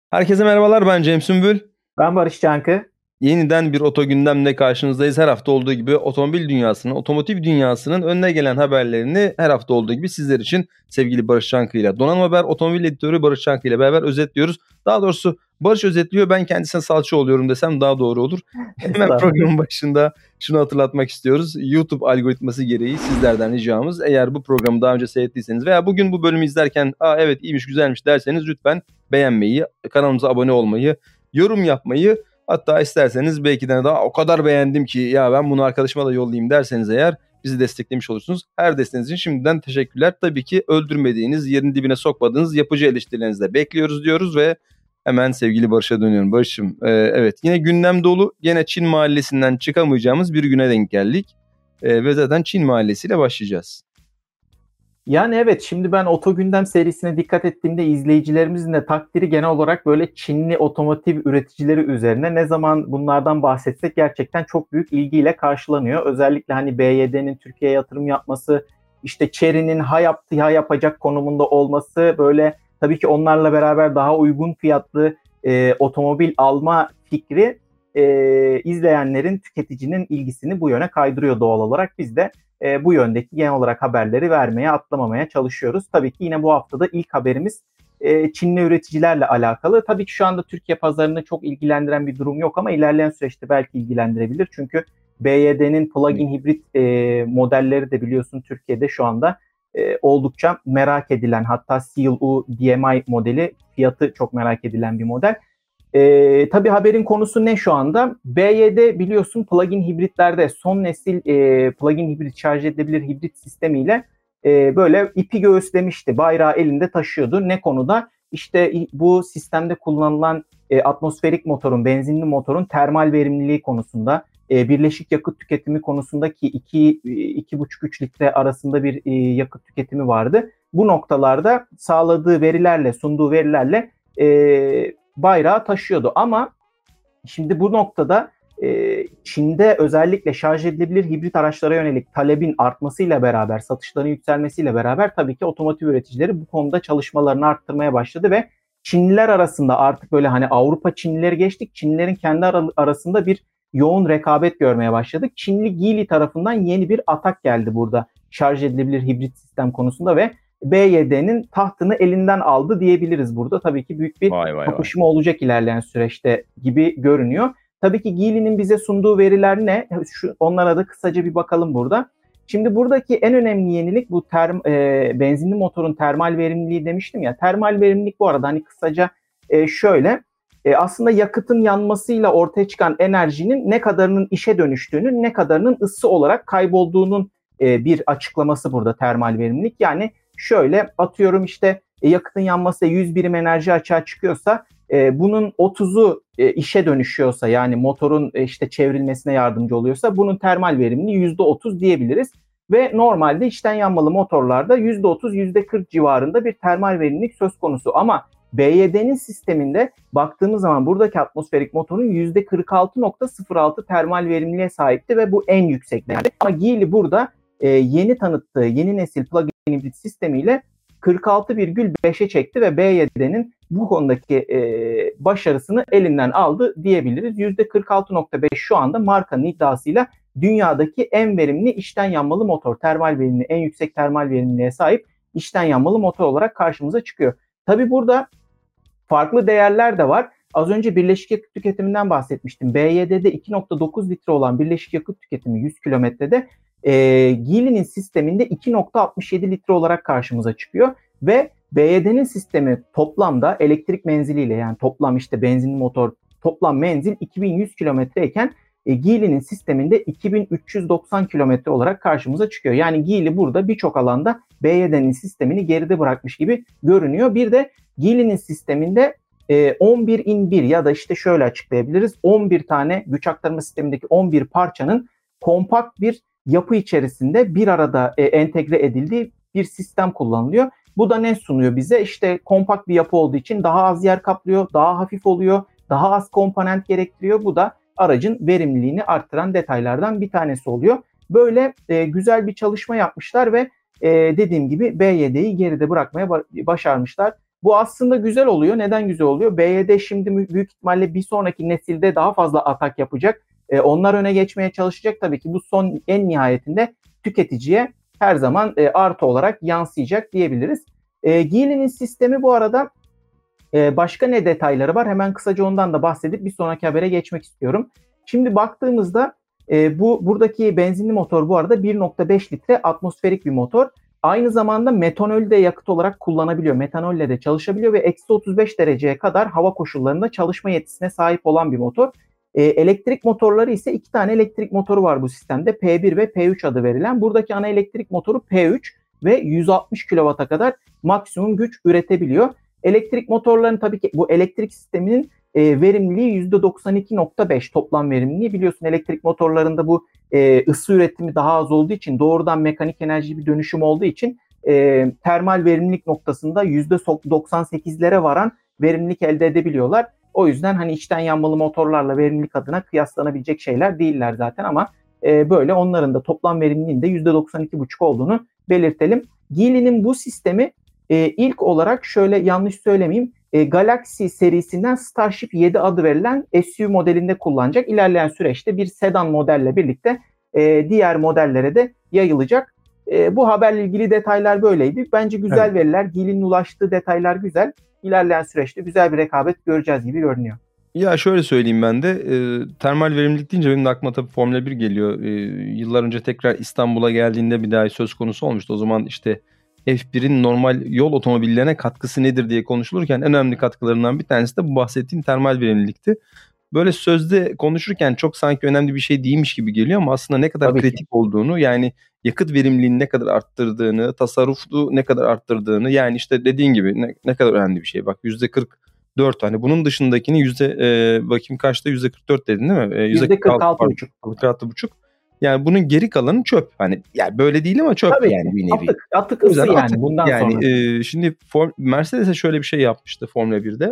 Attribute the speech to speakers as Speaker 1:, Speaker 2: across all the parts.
Speaker 1: Herkese merhabalar, ben Cem Sümbül.
Speaker 2: Ben Barış Çankı.
Speaker 1: Yeniden bir Oto Gündem'le karşınızdayız. Her hafta olduğu gibi otomobil dünyasının, otomotiv dünyasının önüne gelen haberlerini her hafta olduğu gibi sizler için sevgili Barış Çankı ile Donanım Haber Otomobil Editörü Barış Çankı ile beraber özetliyoruz. Daha doğrusu Barış özetliyor, ben kendisine salça oluyorum desem daha doğru olur. Hemen
Speaker 2: Estağfurullah.
Speaker 1: programın başında şunu hatırlatmak istiyoruz. YouTube algoritması gereği sizlerden ricamız, eğer bu programı daha önce seyrettiyseniz veya bugün bu bölümü izlerken evet iyiymiş güzelmiş derseniz lütfen beğenmeyi, kanalımıza abone olmayı, yorum yapmayı, hatta isterseniz belki de daha o kadar beğendim ki ya ben bunu arkadaşıma da yollayayım derseniz eğer bizi desteklemiş olursunuz. Her desteğiniz için şimdiden teşekkürler. Tabii ki öldürmediğiniz, yerin dibine sokmadığınız yapıcı eleştirilerinizi de bekliyoruz diyoruz ve hemen sevgili Barış'a dönüyorum. Barış'ım, evet, yine gündem dolu. Yine Çin mahallesinden çıkamayacağımız bir güne denk geldik. Ve zaten Çin mahallesiyle başlayacağız.
Speaker 2: Yani evet, şimdi ben Oto Gündem serisine dikkat ettiğimde izleyicilerimizin de takdiri genel olarak böyle Çinli otomotiv üreticileri üzerine, ne zaman bunlardan bahsetsek gerçekten çok büyük ilgiyle karşılanıyor. Özellikle hani BYD'nin Türkiye'ye yatırım yapması, işte Chery'nin ha yaptı ha yapacak konumunda olması, böyle tabii ki onlarla beraber daha uygun fiyatlı otomobil alma fikri izleyenlerin, tüketicinin ilgisini bu yöne kaydırıyor doğal olarak. Biz de bu yöndeki genel olarak haberleri vermeye, atlamamaya çalışıyoruz. Tabii ki yine bu haftada ilk haberimiz Çinli üreticilerle alakalı. Tabii ki şu anda Türkiye pazarını çok ilgilendiren bir durum yok ama ilerleyen süreçte belki ilgilendirebilir. Çünkü BYD'nin plug-in hibrit modelleri de biliyorsun Türkiye'de şu anda oldukça merak edilen, hatta CLU DMI modeli, fiyatı çok merak edilen bir model. Tabii haberin konusu ne şu anda? BYD biliyorsun plug-in hibritlerde son nesil plug-in hibrit, şarj edilebilir hibrit sistemiyle böyle ipi göğüslemişti. Bayrağı elinde taşıyordu. Ne konuda? İşte bu sistemde kullanılan atmosferik motorun, benzinli motorun termal verimliliği konusunda, birleşik yakıt tüketimi konusundaki 2,5-3 litre arasında bir yakıt tüketimi vardı. Bu noktalarda sağladığı verilerle, sunduğu verilerle bayrağı taşıyordu. Ama şimdi bu noktada Çin'de özellikle şarj edilebilir hibrit araçlara yönelik talebin artmasıyla beraber, satışların yükselmesiyle beraber tabii ki otomotiv üreticileri bu konuda çalışmalarını arttırmaya başladı ve Çinliler arasında artık böyle hani Avrupa Çinlileri geçtik, Çinlilerin kendi arasında bir yoğun rekabet görmeye başladık. Çinli Geely tarafından yeni bir atak geldi burada şarj edilebilir hibrit sistem konusunda ve BYD'nin tahtını elinden aldı diyebiliriz burada. Tabii ki büyük bir
Speaker 1: Vay vay vay.
Speaker 2: kapışma olacak ilerleyen süreçte gibi görünüyor. Tabii ki Geely'nin bize sunduğu veriler ne? Onlara da kısaca bir bakalım burada. Şimdi buradaki en önemli yenilik bu benzinli motorun termal verimliliği demiştim ya. Termal verimlilik bu arada hani kısaca şöyle, aslında yakıtın yanmasıyla ortaya çıkan enerjinin ne kadarının işe dönüştüğünün, ne kadarının ısı olarak kaybolduğunun bir açıklaması burada termal verimlilik. Yani şöyle atıyorum, işte yakıtın yanması 100 birim enerji açığa çıkıyorsa bunun 30'u işe dönüşüyorsa, yani motorun işte çevrilmesine yardımcı oluyorsa bunun termal verimliliği %30 diyebiliriz. Ve normalde içten yanmalı motorlarda %30, %40 civarında bir termal verimlilik söz konusu. Ama BYD'nin sisteminde baktığımız zaman buradaki atmosferik motorun %46.06 termal verimliliğe sahipti ve bu en yüksek değerdi. Ama Geely burada yeni tanıttığı yeni nesil plug-in hibrit sistemiyle 46,5'e çekti ve BYD'nin bu konudaki başarısını elinden aldı diyebiliriz. %46.5 şu anda markanın iddiasıyla dünyadaki en verimli içten yanmalı motor, termal verimli, en yüksek termal verimliliğe sahip içten yanmalı motor olarak karşımıza çıkıyor. Tabii burada farklı değerler de var. Az önce birleşik yakıt tüketiminden bahsetmiştim. BYD'de 2,9 litre olan birleşik yakıt tüketimi 100 kilometrede Geely'nin sisteminde 2,67 litre olarak karşımıza çıkıyor ve BYD'nin sistemi toplamda elektrik menziliyle, yani toplam işte benzinli motor toplam menzil 2100 kilometreyken Geely'nin sisteminde 2390 kilometre olarak karşımıza çıkıyor. Yani Geely burada birçok alanda BYD'nin sistemini geride bırakmış gibi görünüyor. Bir de Geely'nin sisteminde 11 in 1 ya da işte şöyle açıklayabiliriz. 11 tane güç aktarma sistemindeki 11 parçanın kompakt bir yapı içerisinde bir arada entegre edildiği bir sistem kullanılıyor. Bu da ne sunuyor bize? İşte kompakt bir yapı olduğu için daha az yer kaplıyor, daha hafif oluyor, daha az komponent gerektiriyor. Bu da aracın verimliliğini arttıran detaylardan bir tanesi oluyor. Böyle güzel bir çalışma yapmışlar ve dediğim gibi BYD'yi geride bırakmaya başarmışlar. Bu aslında güzel oluyor. Neden güzel oluyor? BYD şimdi büyük ihtimalle bir sonraki nesilde daha fazla atak yapacak. Onlar öne geçmeye çalışacak. Tabii ki bu son en nihayetinde tüketiciye her zaman artı olarak yansıyacak diyebiliriz. Geely'nin sistemi bu arada başka ne detayları var? Hemen kısaca ondan da bahsedip bir sonraki habere geçmek istiyorum. Şimdi baktığımızda buradaki benzinli motor bu arada 1.5 litre atmosferik bir motor. Aynı zamanda metanolü de yakıt olarak kullanabiliyor. Metanolle de çalışabiliyor ve eksi 35 dereceye kadar hava koşullarında çalışma yetisine sahip olan bir motor. Elektrik motorları ise 2 tane elektrik motoru var bu sistemde. P1 ve P3 adı verilen. Buradaki ana elektrik motoru P3 ve 160 kW'a kadar maksimum güç üretebiliyor. Elektrik motorlarının tabii ki bu elektrik sisteminin verimliliği %92.5 toplam verimliliği. Biliyorsun elektrik motorlarında bu ısı üretimi daha az olduğu için doğrudan mekanik enerji bir dönüşüm olduğu için termal verimlilik noktasında %98'lere varan verimlilik elde edebiliyorlar. O yüzden hani içten yanmalı motorlarla verimlilik adına kıyaslanabilecek şeyler değiller zaten ama böyle onların da toplam verimliliğinin de %92.5 olduğunu belirtelim. Geely'nin bu sistemi ilk olarak şöyle yanlış söylemeyeyim Galaxy serisinden Starship 7 adı verilen SUV modelinde kullanacak. İlerleyen süreçte bir sedan modelle birlikte diğer modellere de yayılacak. Bu haberle ilgili detaylar böyleydi. Bence güzel veriler. Geely'nin ulaştığı detaylar güzel. İlerleyen süreçte güzel bir rekabet göreceğiz gibi görünüyor.
Speaker 1: Ya şöyle söyleyeyim ben de termal verimlilik deyince benim de aklıma tabii Formula 1 geliyor. Yıllar önce tekrar İstanbul'a geldiğinde bir daha söz konusu olmuştu. O zaman işte F1'in normal yol otomobillerine katkısı nedir diye konuşulurken en önemli katkılarından bir tanesi de bu bahsettiğim termal verimlilikti. Böyle sözde konuşurken çok sanki önemli bir şey değilmiş gibi geliyor ama aslında ne kadar kritik olduğunu, yani yakıt verimliliğini ne kadar arttırdığını, tasarrufu ne kadar arttırdığını, yani işte dediğin gibi ne kadar önemli bir şey. Bak %44, hani bunun dışındakini bakayım kaçta, %44 dedin değil mi?
Speaker 2: %46,5.
Speaker 1: %46,5. Yani bunun geri kalanı çöp. Hani yani böyle değil ama çöp.
Speaker 2: Tabii
Speaker 1: yani
Speaker 2: ki.
Speaker 1: bir nevi.
Speaker 2: Atık ısı yani bundan
Speaker 1: yani,
Speaker 2: sonra.
Speaker 1: Şimdi Mercedes'e şöyle bir şey yapmıştı Formula 1'de.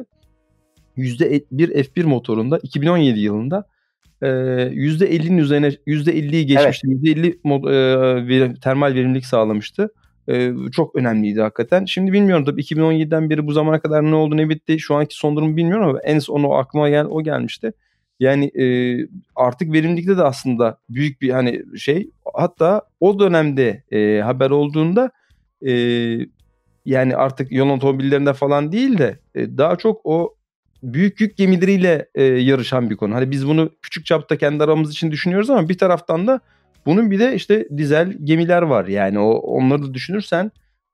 Speaker 1: %1 F1 motorunda 2017 yılında %50'nin üzerine %50'yi geçmişti. Evet. %50 termal verimlilik sağlamıştı. Çok önemliydi hakikaten. Şimdi bilmiyorum tabii 2017'den beri bu zamana kadar ne oldu ne bitti. Şu anki son durumu bilmiyorum ama en son aklıma gelmişti. Yani artık verimlilikte de aslında büyük bir hani şey. Hatta o dönemde haber olduğunda yani artık yol otomobillerinde falan değil de daha çok o büyük yük gemileriyle yarışan bir konu. Hani biz bunu küçük çapta kendi aramız için düşünüyoruz ama bir taraftan da bunun bir de işte dizel gemiler var. Yani onları da düşünürsen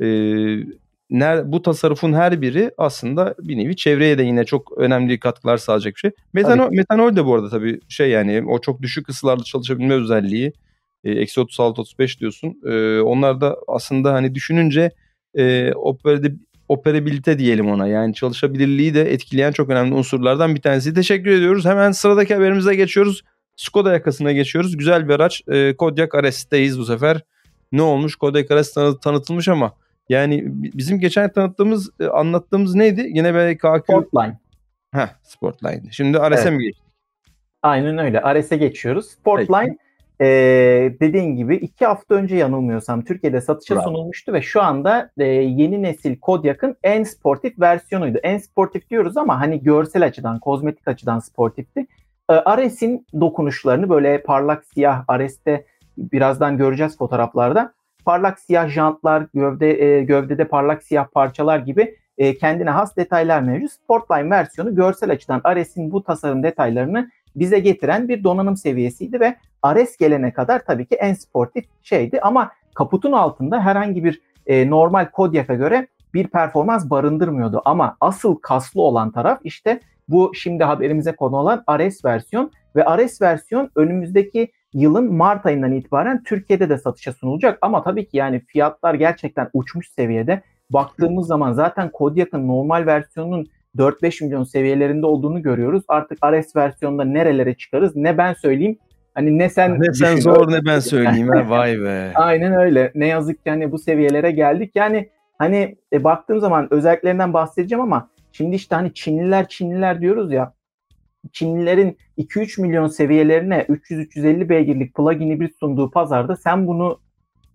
Speaker 1: bu tasarrufun her biri aslında bir nevi çevreye de yine çok önemli katkılar sağlayacak bir şey. Metanol de bu arada tabii yani o çok düşük ısılarda çalışabilme özelliği. Eksi 36-35 diyorsun. Onlar da aslında hani düşününce operabilite diyelim ona. Yani çalışabilirliği de etkileyen çok önemli unsurlardan bir tanesi. Teşekkür ediyoruz. Hemen sıradaki haberimize geçiyoruz. Skoda yakasına geçiyoruz. Güzel bir araç. Kodiaq RS'teyiz bu sefer. Ne olmuş? Kodiaq RS tanıtılmış ama yani bizim geçen anlattığımız neydi? Yine böyle
Speaker 2: Sportline.
Speaker 1: Sportline. Şimdi RS'e mi geçtik?
Speaker 2: Aynen öyle. RS'e geçiyoruz. Sportline dediğin gibi 2 hafta önce yanılmıyorsam Türkiye'de satışa sunulmuştu ve şu anda yeni nesil Kodiaq'ın en sportif versiyonuydu. En sportif diyoruz ama hani görsel açıdan, kozmetik açıdan sportifti. RS'in dokunuşlarını böyle parlak siyah, RS'te birazdan göreceğiz fotoğraflarda. Parlak siyah jantlar, gövdede parlak siyah parçalar gibi kendine has detaylar mevcut. Sportline versiyonu görsel açıdan RS'in bu tasarım detaylarını bize getiren bir donanım seviyesiydi ve RS gelene kadar tabii ki en sportif şeydi ama kaputun altında herhangi bir normal Kodiaq'a göre bir performans barındırmıyordu. Ama asıl kaslı olan taraf işte bu şimdi haberimize konu olan RS versiyon ve RS versiyon önümüzdeki yılın Mart ayından itibaren Türkiye'de de satışa sunulacak ama tabii ki yani fiyatlar gerçekten uçmuş seviyede. Baktığımız zaman zaten Kodiaq'ın normal versiyonunun 4-5 milyon seviyelerinde olduğunu görüyoruz. Artık RS versiyonunda nerelere çıkarız ne ben söyleyeyim. Hani ne sen
Speaker 1: zor ne ben söyleyeyim ha, vay be.
Speaker 2: Aynen öyle. Ne yazık ki hani bu seviyelere geldik. Yani hani baktığım zaman özelliklerinden bahsedeceğim ama şimdi işte hani Çinliler diyoruz ya. Çinlilerin 2-3 milyon seviyelerine 300-350 beygirlik plug-in hibrit sunduğu pazarda sen bunu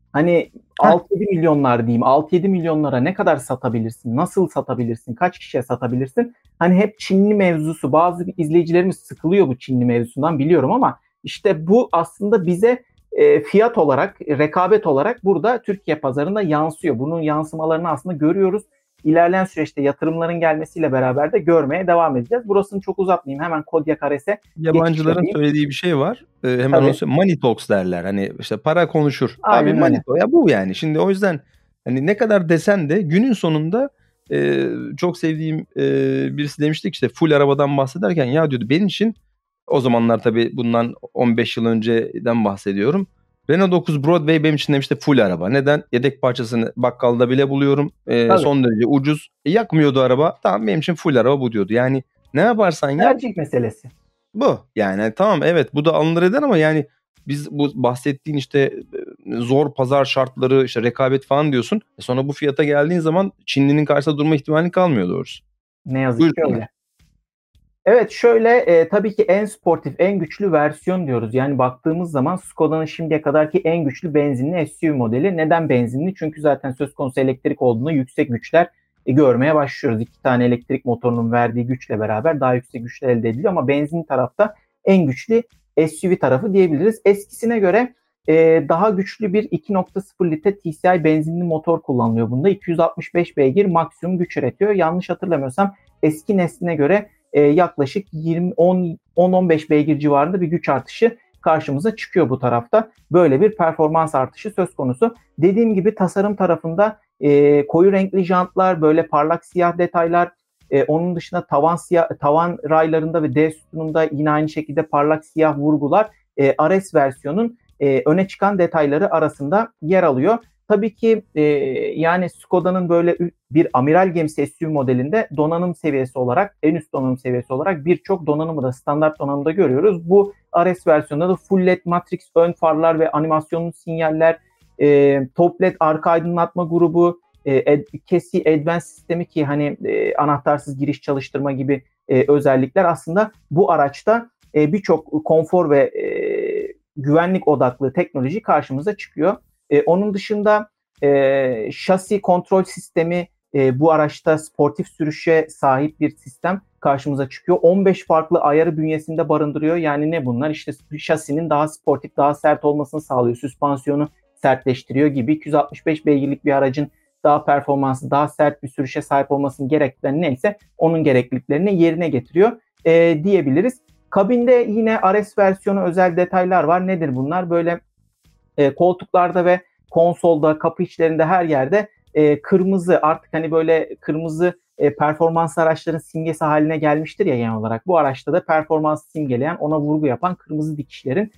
Speaker 2: Hani
Speaker 1: Heh.
Speaker 2: 6-7 milyonlar diyeyim. 6-7 milyonlara ne kadar satabilirsin? Nasıl satabilirsin? Kaç kişiye satabilirsin? Hani hep Çinli mevzusu. Bazı izleyicilerimiz sıkılıyor bu Çinli mevzusundan biliyorum ama işte bu aslında bize fiyat olarak, rekabet olarak burada Türkiye pazarında yansıyor. Bunun yansımalarını aslında görüyoruz. İlerleyen süreçte yatırımların gelmesiyle beraber de görmeye devam edeceğiz. Burasını çok uzatmayayım. Hemen Kodiak Ares'e geçiş
Speaker 1: Yabancıların
Speaker 2: yapayım.
Speaker 1: söylediği bir şey var. Hemen onu
Speaker 2: Tabii.
Speaker 1: söyleyeyim. Money talks derler. Hani işte para konuşur. Abi
Speaker 2: Aynen
Speaker 1: money
Speaker 2: öyle.
Speaker 1: talk. Ya bu yani. Şimdi o yüzden hani ne kadar desen de günün sonunda çok sevdiğim birisi demişti ki işte full arabadan bahsederken ya diyordu benim için o zamanlar tabii bundan 15 yıl önceden bahsediyorum. Renault 9 Broadway benim için demişti full araba. Neden? Yedek parçasını bakkalda bile buluyorum.
Speaker 2: Tabii.
Speaker 1: Son derece ucuz. Yakmıyordu araba. Tamam benim için full araba bu diyordu. Yani ne yaparsan yap
Speaker 2: Tercih meselesi.
Speaker 1: bu. Yani tamam evet bu da alınır eder ama yani biz bu bahsettiğin işte zor pazar şartları işte rekabet falan diyorsun. Sonra bu fiyata geldiğin zaman Çinlinin karşısında durma ihtimalin kalmıyor doğrusu.
Speaker 2: Ne yazık ki
Speaker 1: Buyursunlar.
Speaker 2: öyle. Evet şöyle tabii ki en sportif, en güçlü versiyon diyoruz. Yani baktığımız zaman Skoda'nın şimdiye kadarki en güçlü benzinli SUV modeli. Neden benzinli? Çünkü zaten söz konusu elektrik olduğunda yüksek güçler görmeye başlıyoruz. 2 tane elektrik motorunun verdiği güçle beraber daha yüksek güçler elde ediliyor ama benzin tarafta en güçlü SUV tarafı diyebiliriz. Eskisine göre daha güçlü bir 2.0 litre TSI benzinli motor kullanılıyor bunda. 265 beygir maksimum güç üretiyor. Yanlış hatırlamıyorsam eski nesline göre yaklaşık 10-15 beygir civarında bir güç artışı karşımıza çıkıyor bu tarafta. Böyle bir performans artışı söz konusu. Dediğim gibi tasarım tarafında koyu renkli jantlar, böyle parlak siyah detaylar, onun dışında tavan raylarında ve D sütununda yine aynı şekilde parlak siyah vurgular RS versiyonun öne çıkan detayları arasında yer alıyor. Tabii ki yani Skoda'nın böyle bir amiral gemisi SUV modelinde donanım seviyesi olarak, en üst donanım seviyesi olarak birçok donanımı da standart donanımda görüyoruz. Bu RS versiyonunda da full LED Matrix ön farlar ve animasyonlu sinyaller, top LED arka aydınlatma grubu, KESI Advanced sistemi ki hani anahtarsız giriş çalıştırma gibi özellikler aslında bu araçta birçok konfor ve güvenlik odaklı teknoloji karşımıza çıkıyor. Onun dışında şasi kontrol sistemi bu araçta sportif sürüşe sahip bir sistem karşımıza çıkıyor. 15 farklı ayarı bünyesinde barındırıyor. Yani ne bunlar? İşte şasinin daha sportif, daha sert olmasını sağlıyor. Süspansiyonu sertleştiriyor gibi. 265 beygirlik bir aracın daha performanslı, daha sert bir sürüşe sahip olmasının gereklilikleri neyse onun gerekliliklerini yerine getiriyor diyebiliriz. Kabinde yine RS versiyonu özel detaylar var. Nedir bunlar? Böyle koltuklarda ve konsolda, kapı içlerinde her yerde kırmızı artık hani böyle kırmızı performans araçların simgesi haline gelmiştir ya genel olarak. Bu araçta da performans simgeleyen, ona vurgu yapan kırmızı dikişlerin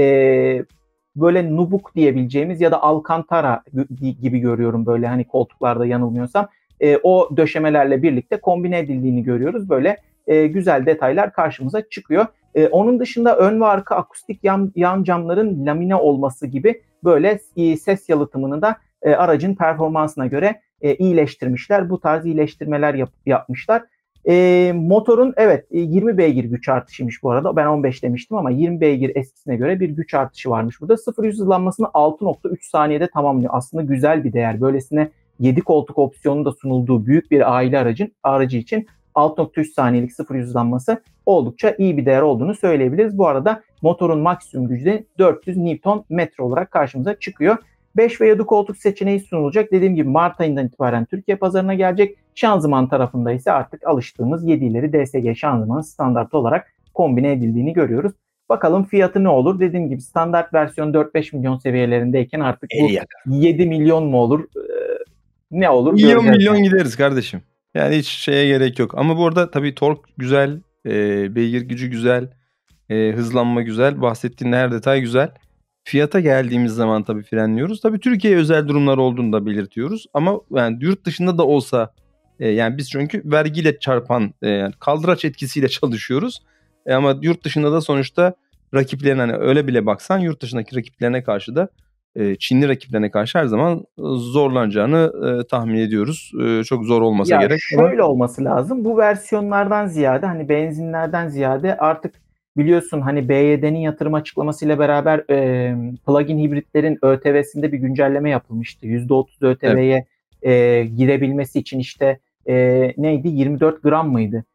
Speaker 2: böyle nubuk diyebileceğimiz ya da alcantara gibi görüyorum böyle hani koltuklarda yanılmıyorsam. O döşemelerle birlikte kombine edildiğini görüyoruz. Böyle güzel detaylar karşımıza çıkıyor. Onun dışında ön ve arka akustik yan camların lamine olması gibi böyle ses yalıtımını da aracın performansına göre iyileştirmişler. Bu tarz iyileştirmeler yapmışlar. Motorun evet 20 beygir güç artışıymış bu arada. Ben 15 demiştim ama 20 beygir eskisine göre bir güç artışı varmış burada. 0-100 hızlanmasını 6.3 saniyede tamamlıyor. Aslında güzel bir değer. Böylesine 7 koltuk opsiyonu da sunulduğu büyük bir aile aracı için 6.3 saniyelik 0-100 hızlanması oldukça iyi bir değer olduğunu söyleyebiliriz. Bu arada motorun maksimum gücü de 400 Nm olarak karşımıza çıkıyor. 5 ve 7 koltuk seçeneği sunulacak. Dediğim gibi Mart ayından itibaren Türkiye pazarına gelecek. Şanzıman tarafında ise artık alıştığımız 7 ileri DSG şanzımanın standart olarak kombine edildiğini görüyoruz. Bakalım fiyatı ne olur? Dediğim gibi standart versiyon 4-5 milyon seviyelerindeyken artık bu 7 milyon mu olur? Ne olur
Speaker 1: Milyon
Speaker 2: göreceğiz.
Speaker 1: milyon gideriz kardeşim. Yani hiç şeye gerek yok. Ama bu arada tabii tork güzel, beygir gücü güzel, hızlanma güzel, bahsettiğin her detay güzel. Fiyata geldiğimiz zaman tabii frenliyoruz. Tabii Türkiye'ye özel durumlar olduğunu da belirtiyoruz. Ama yani yurt dışında da olsa yani biz çünkü vergiyle çarpan kaldıraç etkisiyle çalışıyoruz. Ama yurt dışında da sonuçta rakiplerine hani öyle bile baksan yurt dışındaki rakiplerine karşı da Çinli rakiplerine karşı her zaman zorlanacağını tahmin ediyoruz. Çok zor olmasa
Speaker 2: Ya
Speaker 1: gerek ama
Speaker 2: şöyle olması lazım. Bu versiyonlardan ziyade hani benzinlerden ziyade artık biliyorsun hani BYD'nin yatırım açıklamasıyla beraber plug-in hibritlerin ÖTV'sinde bir güncelleme yapılmıştı. %30
Speaker 1: Evet.
Speaker 2: ÖTV'ye girebilmesi için işte neydi? 24 gram mıydı?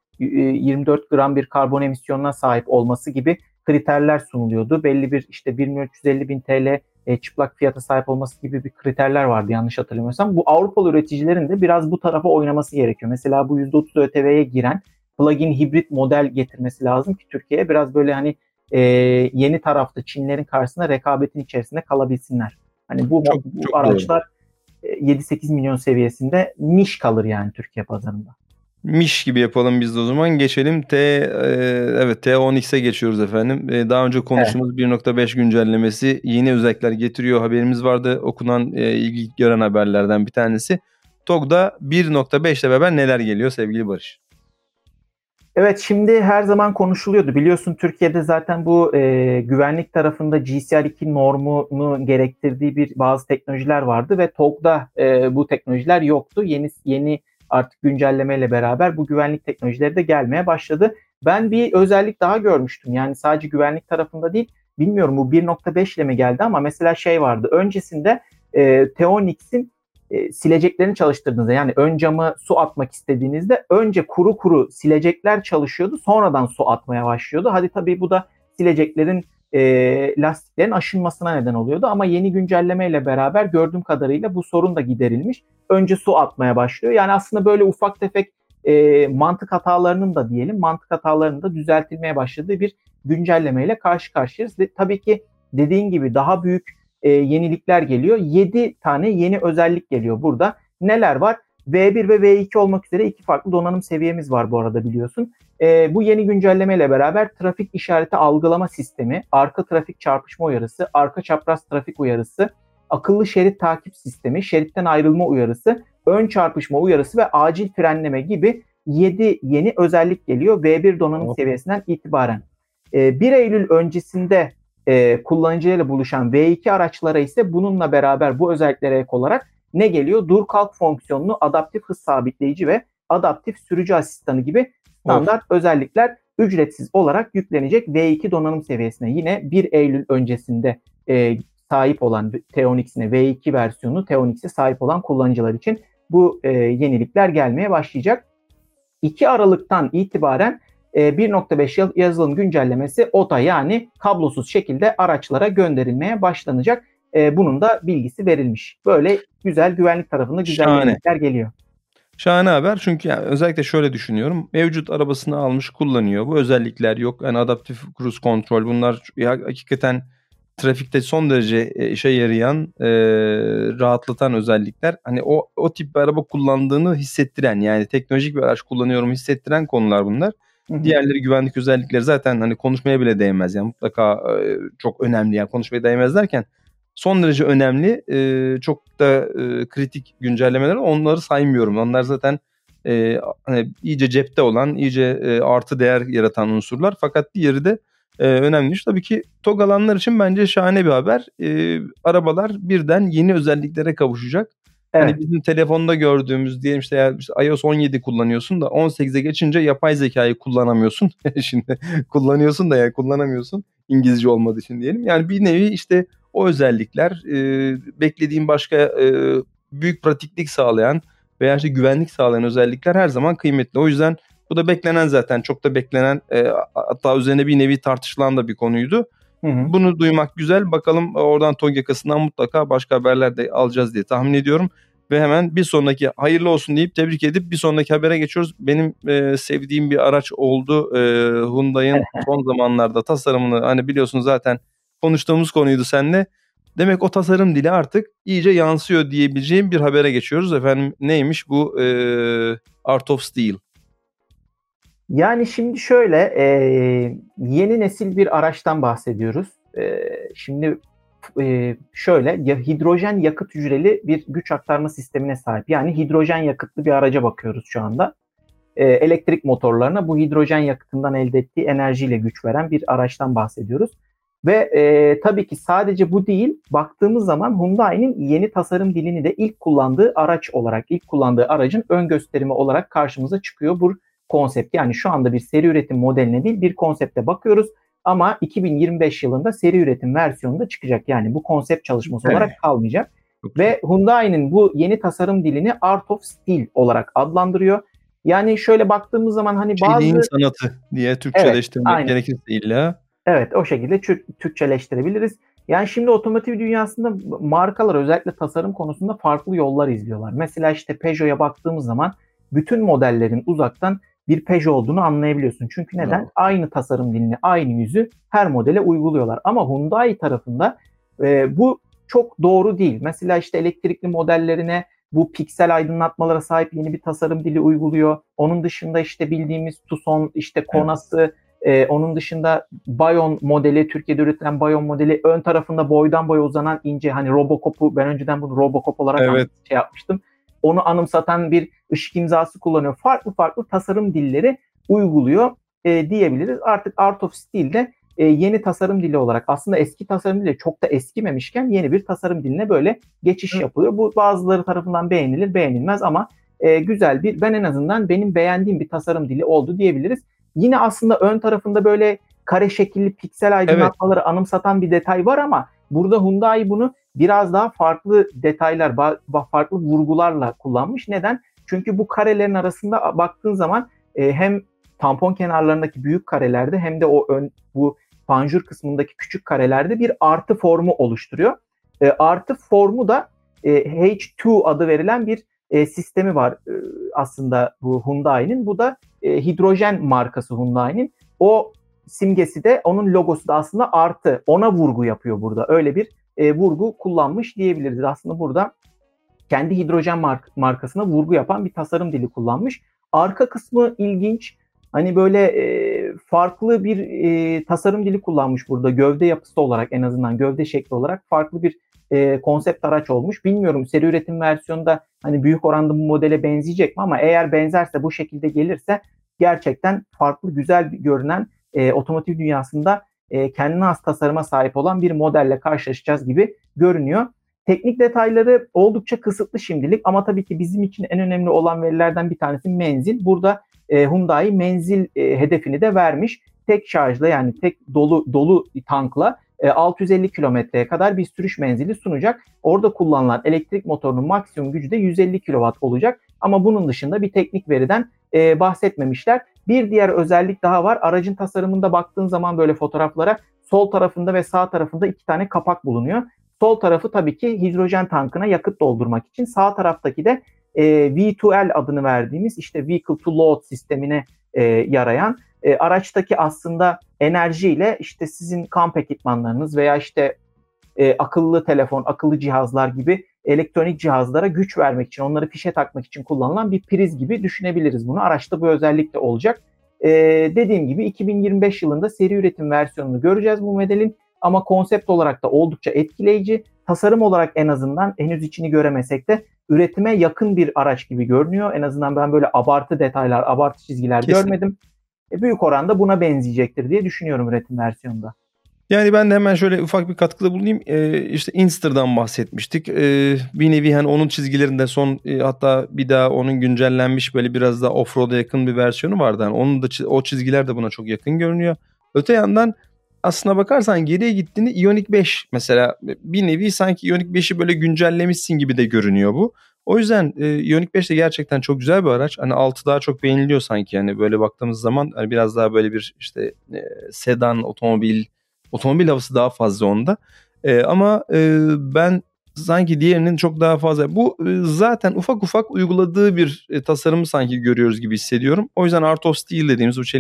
Speaker 2: 24 gram bir karbon emisyonuna sahip olması gibi kriterler sunuluyordu. Belli bir işte 1.350.000 TL çıplak fiyata sahip olması gibi bir kriterler vardı yanlış hatırlamıyorsam. Bu Avrupalı üreticilerin de biraz bu tarafa oynaması gerekiyor. Mesela bu %30 ÖTV'ye giren plug-in hibrit model getirmesi lazım ki Türkiye'ye biraz böyle hani yeni tarafta Çinlerin karşısında rekabetin içerisinde kalabilsinler. Hani
Speaker 1: Çok
Speaker 2: bu
Speaker 1: çok doğru.
Speaker 2: araçlar 7-8 milyon seviyesinde niş kalır yani Türkiye pazarında.
Speaker 1: Miş gibi yapalım biz de o zaman. Geçelim evet T10X'e geçiyoruz efendim. Daha önce
Speaker 2: Evet.
Speaker 1: konuştuğumuz 1.5 güncellemesi yeni özellikler getiriyor. Haberimiz vardı. Okunan, ilgi gören haberlerden bir tanesi. TOG'da 1.5 ile beraber neler geliyor sevgili Barış?
Speaker 2: Evet, şimdi her zaman konuşuluyordu. Biliyorsun Türkiye'de zaten bu güvenlik tarafında GCR2 normunu gerektirdiği bazı teknolojiler vardı ve TOG'da bu teknolojiler yoktu. Yeni artık güncellemeyle beraber bu güvenlik teknolojileri de gelmeye başladı. Ben bir özellik daha görmüştüm. Yani sadece güvenlik tarafında değil, bilmiyorum bu 1.5 ile mi geldi ama mesela şey vardı. Öncesinde T10X'in sileceklerini çalıştırdığınızda yani ön camı su atmak istediğinizde önce kuru kuru silecekler çalışıyordu. Sonradan su atmaya başlıyordu. Hadi tabii bu da sileceklerin lastiklerin aşınmasına neden oluyordu. Ama yeni güncellemeyle beraber gördüğüm kadarıyla bu sorun da giderilmiş. Önce su atmaya başlıyor. Yani aslında böyle ufak tefek mantık hatalarının da diyelim mantık hatalarının da düzeltilmeye başladığı bir güncellemeyle karşı karşıyayız. Tabii ki dediğin gibi daha büyük yenilikler geliyor. 7 tane yeni özellik geliyor burada. Neler var? V1 ve V2 olmak üzere iki farklı donanım seviyemiz var bu arada biliyorsun. Bu yeni güncellemeyle beraber trafik işareti algılama sistemi, arka trafik çarpışma uyarısı, arka çapraz trafik uyarısı, akıllı şerit takip sistemi, şeritten ayrılma uyarısı, ön çarpışma uyarısı ve acil frenleme gibi 7 yeni özellik geliyor V1 donanım seviyesinden itibaren. 1 Eylül öncesinde kullanıcıyla buluşan V2 araçlara ise bununla beraber bu özelliklere ek olarak ne geliyor? Dur kalk fonksiyonlu adaptif hız sabitleyici ve adaptif sürücü asistanı gibi standart özellikler ücretsiz olarak yüklenecek V2 donanım seviyesine. Yine 1 Eylül öncesinde sahip olan T10X'ine V2 versiyonu T10X'e sahip olan kullanıcılar için bu yenilikler gelmeye başlayacak. 2 Aralık'tan itibaren 1.5 yazılım güncellemesi OTA yani kablosuz şekilde araçlara gönderilmeye başlanacak. Bunun da bilgisi verilmiş. Böyle güzel güvenlik tarafında güzel yenilikler geliyor.
Speaker 1: Şahane haber çünkü yani özellikle şöyle düşünüyorum. Mevcut arabasını almış kullanıyor. Bu özellikler yok. Yani adaptif cruise control bunlar hakikaten trafikte son derece işe yarayan, rahatlatan özellikler. Hani o tip bir araba kullandığını hissettiren yani teknolojik bir araç kullanıyorum hissettiren konular bunlar.
Speaker 2: Hı-hı.
Speaker 1: Diğerleri güvenlik özellikleri zaten hani konuşmaya bile değmez yani mutlaka çok önemli yani konuşmaya değmez derken son derece önemli, çok da kritik güncellemeler onları saymıyorum. Onlar zaten hani iyice cepte olan, iyice artı değer yaratan unsurlar. Fakat diğeri de önemli. Tabii ki TOG alanlar için bence şahane bir haber. Arabalar birden yeni özelliklere kavuşacak.
Speaker 2: Evet.
Speaker 1: Hani bizim telefonda gördüğümüz diyelim işte iOS 17 kullanıyorsun da 18'e geçince yapay zekayı kullanamıyorsun. Şimdi kullanıyorsun da yani kullanamıyorsun. İngilizce olmadığı için diyelim. Yani bir nevi işte o özellikler beklediğim başka büyük pratiklik sağlayan veya işte güvenlik sağlayan özellikler her zaman kıymetli. O yüzden bu da beklenen zaten çok da beklenen hatta üzerine bir nevi tartışılan da bir konuydu.
Speaker 2: Hı-hı.
Speaker 1: Bunu duymak güzel. Bakalım oradan TOG yakasından mutlaka başka haberler de alacağız diye tahmin ediyorum. Ve hemen bir sonraki hayırlı olsun deyip tebrik edip bir sonraki habere geçiyoruz. Benim sevdiğim bir araç oldu. Hyundai'ın son zamanlarda tasarımını hani biliyorsun zaten konuştuğumuz konuydu seninle. Demek o tasarım dili artık iyice yansıyor diyebileceğim bir habere geçiyoruz. Efendim neymiş bu Art of Steel?
Speaker 2: Yani şimdi şöyle yeni nesil bir araçtan bahsediyoruz. Şimdi şöyle hidrojen yakıt hücreli bir güç aktarma sistemine sahip. Yani hidrojen yakıtlı bir araca bakıyoruz şu anda. Elektrik motorlarına bu hidrojen yakıtından elde ettiği enerjiyle güç veren bir araçtan bahsediyoruz. Ve tabii ki sadece bu değil, baktığımız zaman Hyundai'nin yeni tasarım dilini de ilk kullandığı aracın ön gösterimi olarak karşımıza çıkıyor bu konsept. Yani şu anda bir seri üretim modeline değil bir konsepte bakıyoruz. ama 2025 yılında seri üretim versiyonunda çıkacak. Yani bu konsept çalışması
Speaker 1: Evet.
Speaker 2: olarak kalmayacak.
Speaker 1: Çok güzel.
Speaker 2: Ve Hyundai'nin bu yeni tasarım dilini Art of Steel olarak adlandırıyor. Yani şöyle baktığımız zaman hani
Speaker 1: Çeliğin
Speaker 2: bazı...
Speaker 1: sanatı diye
Speaker 2: Evet,
Speaker 1: Türkçeleştirmek
Speaker 2: aynen.
Speaker 1: gerekirse illa.
Speaker 2: Evet, o şekilde Türkçeleştirebiliriz. Yani şimdi otomotiv dünyasında markalar özellikle tasarım konusunda farklı yollar izliyorlar. Mesela işte Peugeot'a baktığımız zaman bütün modellerin uzaktan bir Peugeot olduğunu anlayabiliyorsun. Çünkü neden?
Speaker 1: Bravo.
Speaker 2: Aynı tasarım dilini, aynı yüzü her modele uyguluyorlar. Ama Hyundai tarafında bu çok doğru değil. Mesela işte elektrikli modellerine bu piksel aydınlatmalara sahip yeni bir tasarım dili uyguluyor. Onun dışında işte bildiğimiz Tucson, işte Kona'sı, onun dışında Bayon modeli, Türkiye'de üretilen Bayon modeli, ön tarafında boydan boya uzanan ince, hani Robocop'u, ben önceden bunu Robocop olarak şey yapmıştım. Onu anımsatan bir ışık imzası kullanıyor. Farklı farklı tasarım dilleri uyguluyor diyebiliriz. Artık Art of Steel'de yeni tasarım dili olarak, aslında eski tasarım dili çok da eskimemişken yeni bir tasarım diline böyle geçiş yapılıyor. Bu bazıları tarafından beğenilir, beğenilmez ama güzel bir, ben en azından benim beğendiğim bir tasarım dili oldu diyebiliriz. Yine aslında ön tarafında böyle kare şekilli piksel aydınlatmaları anımsatan bir detay var ama burada Hyundai bunu biraz daha farklı detaylar, farklı vurgularla kullanmış. Neden? Çünkü bu karelerin arasında baktığın zaman hem tampon kenarlarındaki büyük karelerde hem de o bu panjur kısmındaki küçük karelerde bir artı formu oluşturuyor. Artı formu da H2 adı verilen bir sistemi var aslında bu Hyundai'nin. Bu da hidrojen markası Hyundai'nin. O simgesi de, onun logosu da aslında artı. Ona vurgu yapıyor burada. Öyle bir vurgu kullanmış diyebiliriz. Aslında burada kendi hidrojen markasına vurgu yapan bir tasarım dili kullanmış. Arka kısmı ilginç. Hani böyle farklı bir tasarım dili kullanmış burada. Gövde yapısı olarak, en azından gövde şekli olarak farklı bir konsept araç olmuş. Bilmiyorum seri üretim versiyonunda hani büyük oranda bu modele benzeyecek mi, ama eğer benzerse, bu şekilde gelirse gerçekten farklı, güzel görünen, otomotiv dünyasında kendine has tasarıma sahip olan bir modelle karşılaşacağız gibi görünüyor. Teknik detayları oldukça kısıtlı şimdilik ama tabii ki bizim için en önemli olan verilerden bir tanesi menzil. Burada Hyundai menzil hedefini de vermiş. Tek şarjla, yani tek dolu tankla 650 kilometreye kadar bir sürüş menzili sunacak. Orada kullanılan elektrik motorunun maksimum gücü de 150 kW olacak. Ama bunun dışında bir teknik veriden bahsetmemişler. Bir diğer özellik daha var. Aracın tasarımında baktığın zaman böyle fotoğraflara, sol tarafında ve sağ tarafında 2 tane kapak bulunuyor. Sol tarafı tabii ki hidrojen tankına yakıt doldurmak için. Sağ taraftaki de V2L adını verdiğimiz işte Vehicle to Load sistemine yarayan, araçtaki aslında enerjiyle işte sizin kamp ekipmanlarınız veya işte akıllı telefon, akıllı cihazlar gibi elektronik cihazlara güç vermek için, onları fişe takmak için kullanılan bir priz gibi düşünebiliriz bunu. Araçta bu özellik de olacak. Dediğim gibi 2025 yılında seri üretim versiyonunu göreceğiz bu modelin. Ama konsept olarak da oldukça etkileyici. Tasarım olarak en azından henüz içini göremesek de üretime yakın bir araç gibi görünüyor. En azından ben böyle abartı detaylar, abartı çizgiler görmedim. Büyük oranda buna benzeyecektir diye düşünüyorum üretim versiyonunda.
Speaker 1: Yani ben de hemen şöyle ufak bir katkıda bulunayım. İşte Inster'dan bahsetmiştik. Bir nevi hani onun çizgilerinde son hatta bir daha onun güncellenmiş böyle biraz daha offroad'a yakın bir versiyonu vardı. Yani onun da o çizgiler de buna çok yakın görünüyor. Öte yandan aslına bakarsan geriye gittiğinde Ioniq 5 mesela bir nevi sanki Ioniq 5'i böyle güncellemişsin gibi de görünüyor bu. O yüzden Ioniq 5 de gerçekten çok güzel bir araç. Hani 6 daha çok beğeniliyor sanki, yani böyle baktığımız zaman hani biraz daha böyle bir işte sedan otomobil havası daha fazla onda. Ama ben sanki diğerinin çok daha fazla. Bu zaten ufak ufak uyguladığı bir tasarımı sanki görüyoruz gibi hissediyorum. O yüzden Art of Steel dediğimiz bu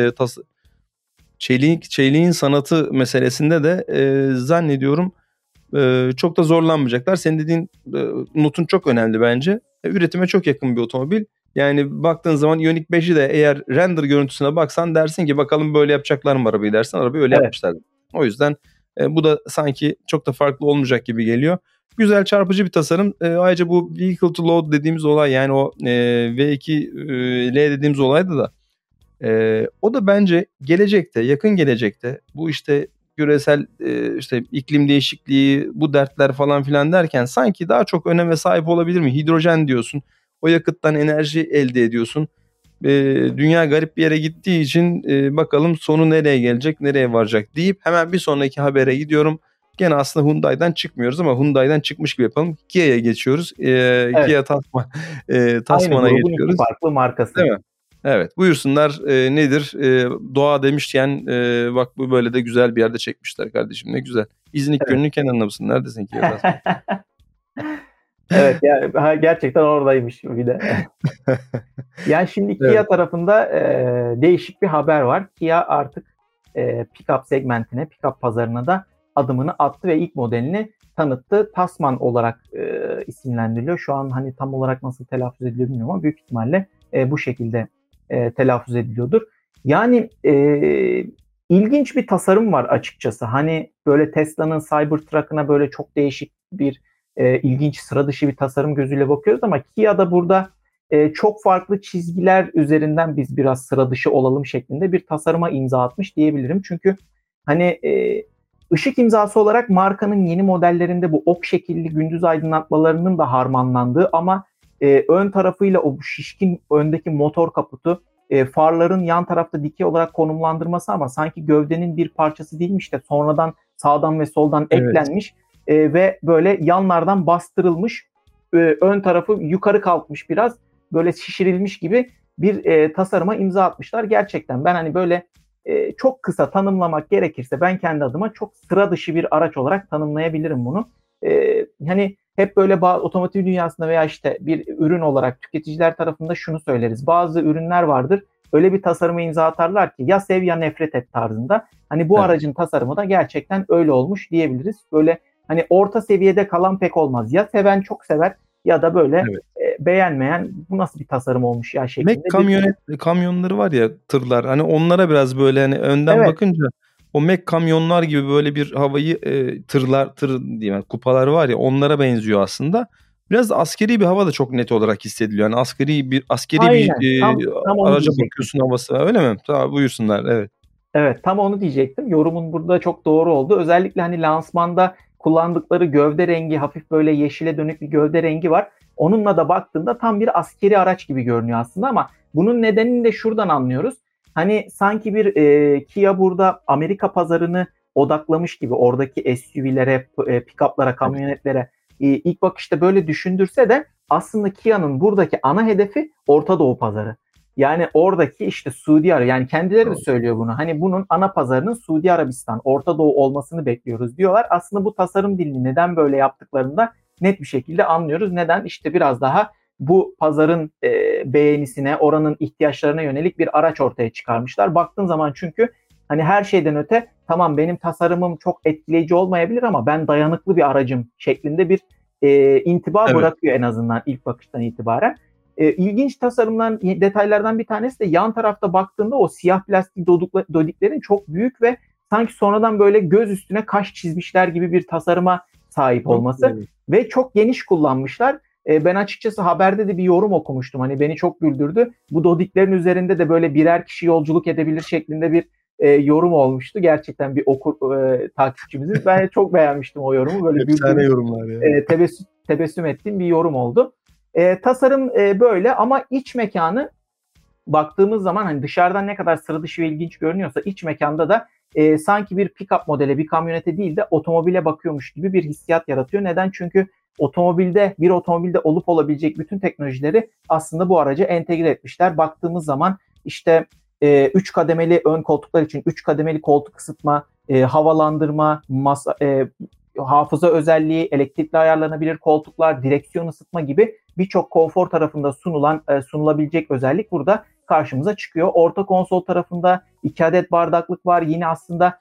Speaker 1: çeliğin sanatı meselesinde de zannediyorum çok da zorlanmayacaklar. Senin dediğin notun çok önemli bence. Üretime çok yakın bir otomobil. Yani baktığın zaman Ioniq 5'i de eğer render görüntüsüne baksan dersin ki bakalım böyle yapacaklar mı arabayı dersin. Arabayı öyle yapmışlar. O yüzden bu da sanki çok da farklı olmayacak gibi geliyor. Güzel, çarpıcı bir tasarım. Ayrıca bu Vehicle to Load dediğimiz olay, yani o V2L dediğimiz olayda da o da bence gelecekte, yakın gelecekte bu işte küresel işte iklim değişikliği, bu dertler falan filan derken sanki daha çok öneme sahip olabilir mi? Hidrojen diyorsun. O yakıttan enerji elde ediyorsun. dünya garip bir yere gittiği için bakalım sonu nereye gelecek, nereye varacak deyip hemen bir sonraki habere gidiyorum. Gene aslında Hyundai'den çıkmıyoruz ama Hyundai'den çıkmış gibi yapalım. Kia'ya geçiyoruz.
Speaker 2: Evet.
Speaker 1: Kia
Speaker 2: Aynı
Speaker 1: Tasman'a
Speaker 2: grubun iki
Speaker 1: geçiyoruz.
Speaker 2: farklı markası.
Speaker 1: Değil mi? Evet. Buyursunlar, nedir? Doğa demişken bak bu böyle de güzel bir yerde çekmişler kardeşim. Ne güzel. İznik
Speaker 2: Evet.
Speaker 1: Gölü'nün kenarında mısın? Neredesin Kia Tasman?
Speaker 2: Evet yani gerçekten oradaymış bir de. Yani şimdi Kia
Speaker 1: Evet.
Speaker 2: tarafında değişik bir haber var. Kia artık pick-up segmentine, pick-up pazarına da adımını attı ve ilk modelini tanıttı. Tasman olarak isimlendiriliyor. Şu an hani tam olarak nasıl telaffuz ediliyor bilmiyorum ama büyük ihtimalle bu şekilde telaffuz ediliyordur. Yani ilginç bir tasarım var açıkçası. Hani böyle Tesla'nın Cybertruck'ına böyle çok değişik bir ilginç, sıra dışı bir tasarım gözüyle bakıyoruz ama Kia'da burada çok farklı çizgiler üzerinden biz biraz sıra dışı olalım şeklinde bir tasarıma imza atmış diyebilirim. Çünkü hani ışık imzası olarak markanın yeni modellerinde bu ok şekilli gündüz aydınlatmalarının da harmanlandığı ama ön tarafıyla o şişkin öndeki motor kaputu, farların yan tarafta dikey olarak konumlandırması ama sanki gövdenin bir parçası değilmiş de sonradan sağdan ve soldan eklenmiş ve böyle yanlardan bastırılmış, ön tarafı yukarı kalkmış biraz böyle şişirilmiş gibi bir tasarıma imza atmışlar. Gerçekten ben hani böyle çok kısa tanımlamak gerekirse ben kendi adıma çok sıra dışı bir araç olarak tanımlayabilirim bunu. Hani hep böyle otomotiv dünyasında veya işte bir ürün olarak tüketiciler tarafında şunu söyleriz. Bazı ürünler vardır. Öyle bir tasarıma imza atarlar ki ya sev ya nefret et tarzında. Hani bu aracın tasarımı da gerçekten öyle olmuş diyebiliriz. Böyle hani orta seviyede kalan pek olmaz. Ya seven çok sever ya da böyle beğenmeyen bu nasıl bir tasarım olmuş ya şeklinde
Speaker 1: Kamyonları var ya, tırlar, hani onlara biraz böyle hani önden
Speaker 2: Evet.
Speaker 1: bakınca o Mack kamyonlar gibi böyle bir havayı tır diyeyim, yani kupalar var ya, onlara benziyor aslında. Biraz da askeri bir hava da çok net olarak hissediliyor. Yani askeri bir
Speaker 2: Aynen. Tam onu
Speaker 1: araca
Speaker 2: diyecektim.
Speaker 1: bakıyorsun havası, öyle mi? Tamam, buyursunlar. Evet.
Speaker 2: Evet, tam onu diyecektim. Yorumun burada çok doğru oldu. Özellikle hani lansmanda kullandıkları gövde rengi hafif böyle yeşile dönük bir gövde rengi var. Onunla da baktığında tam bir askeri araç gibi görünüyor aslında ama bunun nedenini de şuradan anlıyoruz. Hani sanki bir Kia burada Amerika pazarını odaklamış gibi oradaki SUV'lere, pick-up'lara, kamyonetlere ilk bakışta böyle düşündürse de aslında Kia'nın buradaki ana hedefi Orta Doğu pazarı. Yani oradaki işte Suudi Arabistan, yani kendileri de söylüyor bunu. Hani bunun ana pazarının Suudi Arabistan, Orta Doğu olmasını bekliyoruz diyorlar. Aslında bu tasarım dilini neden böyle yaptıklarını da net bir şekilde anlıyoruz. Neden? İşte biraz daha bu pazarın beğenisine, oranın ihtiyaçlarına yönelik bir araç ortaya çıkarmışlar. Baktığın zaman çünkü hani her şeyden öte tamam benim tasarımım çok etkileyici olmayabilir ama ben dayanıklı bir aracım şeklinde bir intiba bırakıyor en azından ilk bakıştan itibaren. İlginç tasarımların detaylardan bir tanesi de yan tarafta baktığında o siyah plastik dodiklerin çok büyük ve sanki sonradan böyle göz üstüne kaş çizmişler gibi bir tasarıma sahip olması ve çok geniş kullanmışlar. Ben açıkçası haberde de bir yorum okumuştum. Hani beni çok güldürdü. Bu dodiklerin üzerinde de böyle birer kişi yolculuk edebilir şeklinde bir yorum olmuştu. Gerçekten bir takipçimizin. Ben çok beğenmiştim o yorumu. Böyle
Speaker 1: Efsane
Speaker 2: güldüğüm,
Speaker 1: yorumlar ya.
Speaker 2: tebessüm ettiğim bir yorum oldu. Tasarım böyle ama iç mekanı baktığımız zaman hani dışarıdan ne kadar sıra dışı ve ilginç görünüyorsa iç mekanda da sanki bir pick-up modele, bir kamyonete değil de otomobile bakıyormuş gibi bir hissiyat yaratıyor. Neden? Çünkü bir otomobilde olup olabilecek bütün teknolojileri aslında bu araca entegre etmişler. Baktığımız zaman işte 3 kademeli ön koltuklar için 3 kademeli koltuk ısıtma, havalandırma, hafıza özelliği, elektrikli ayarlanabilir koltuklar, direksiyon ısıtma gibi birçok konfor tarafında sunulabilecek özellik burada karşımıza çıkıyor. Orta konsol tarafında 2 adet bardaklık var. Yine aslında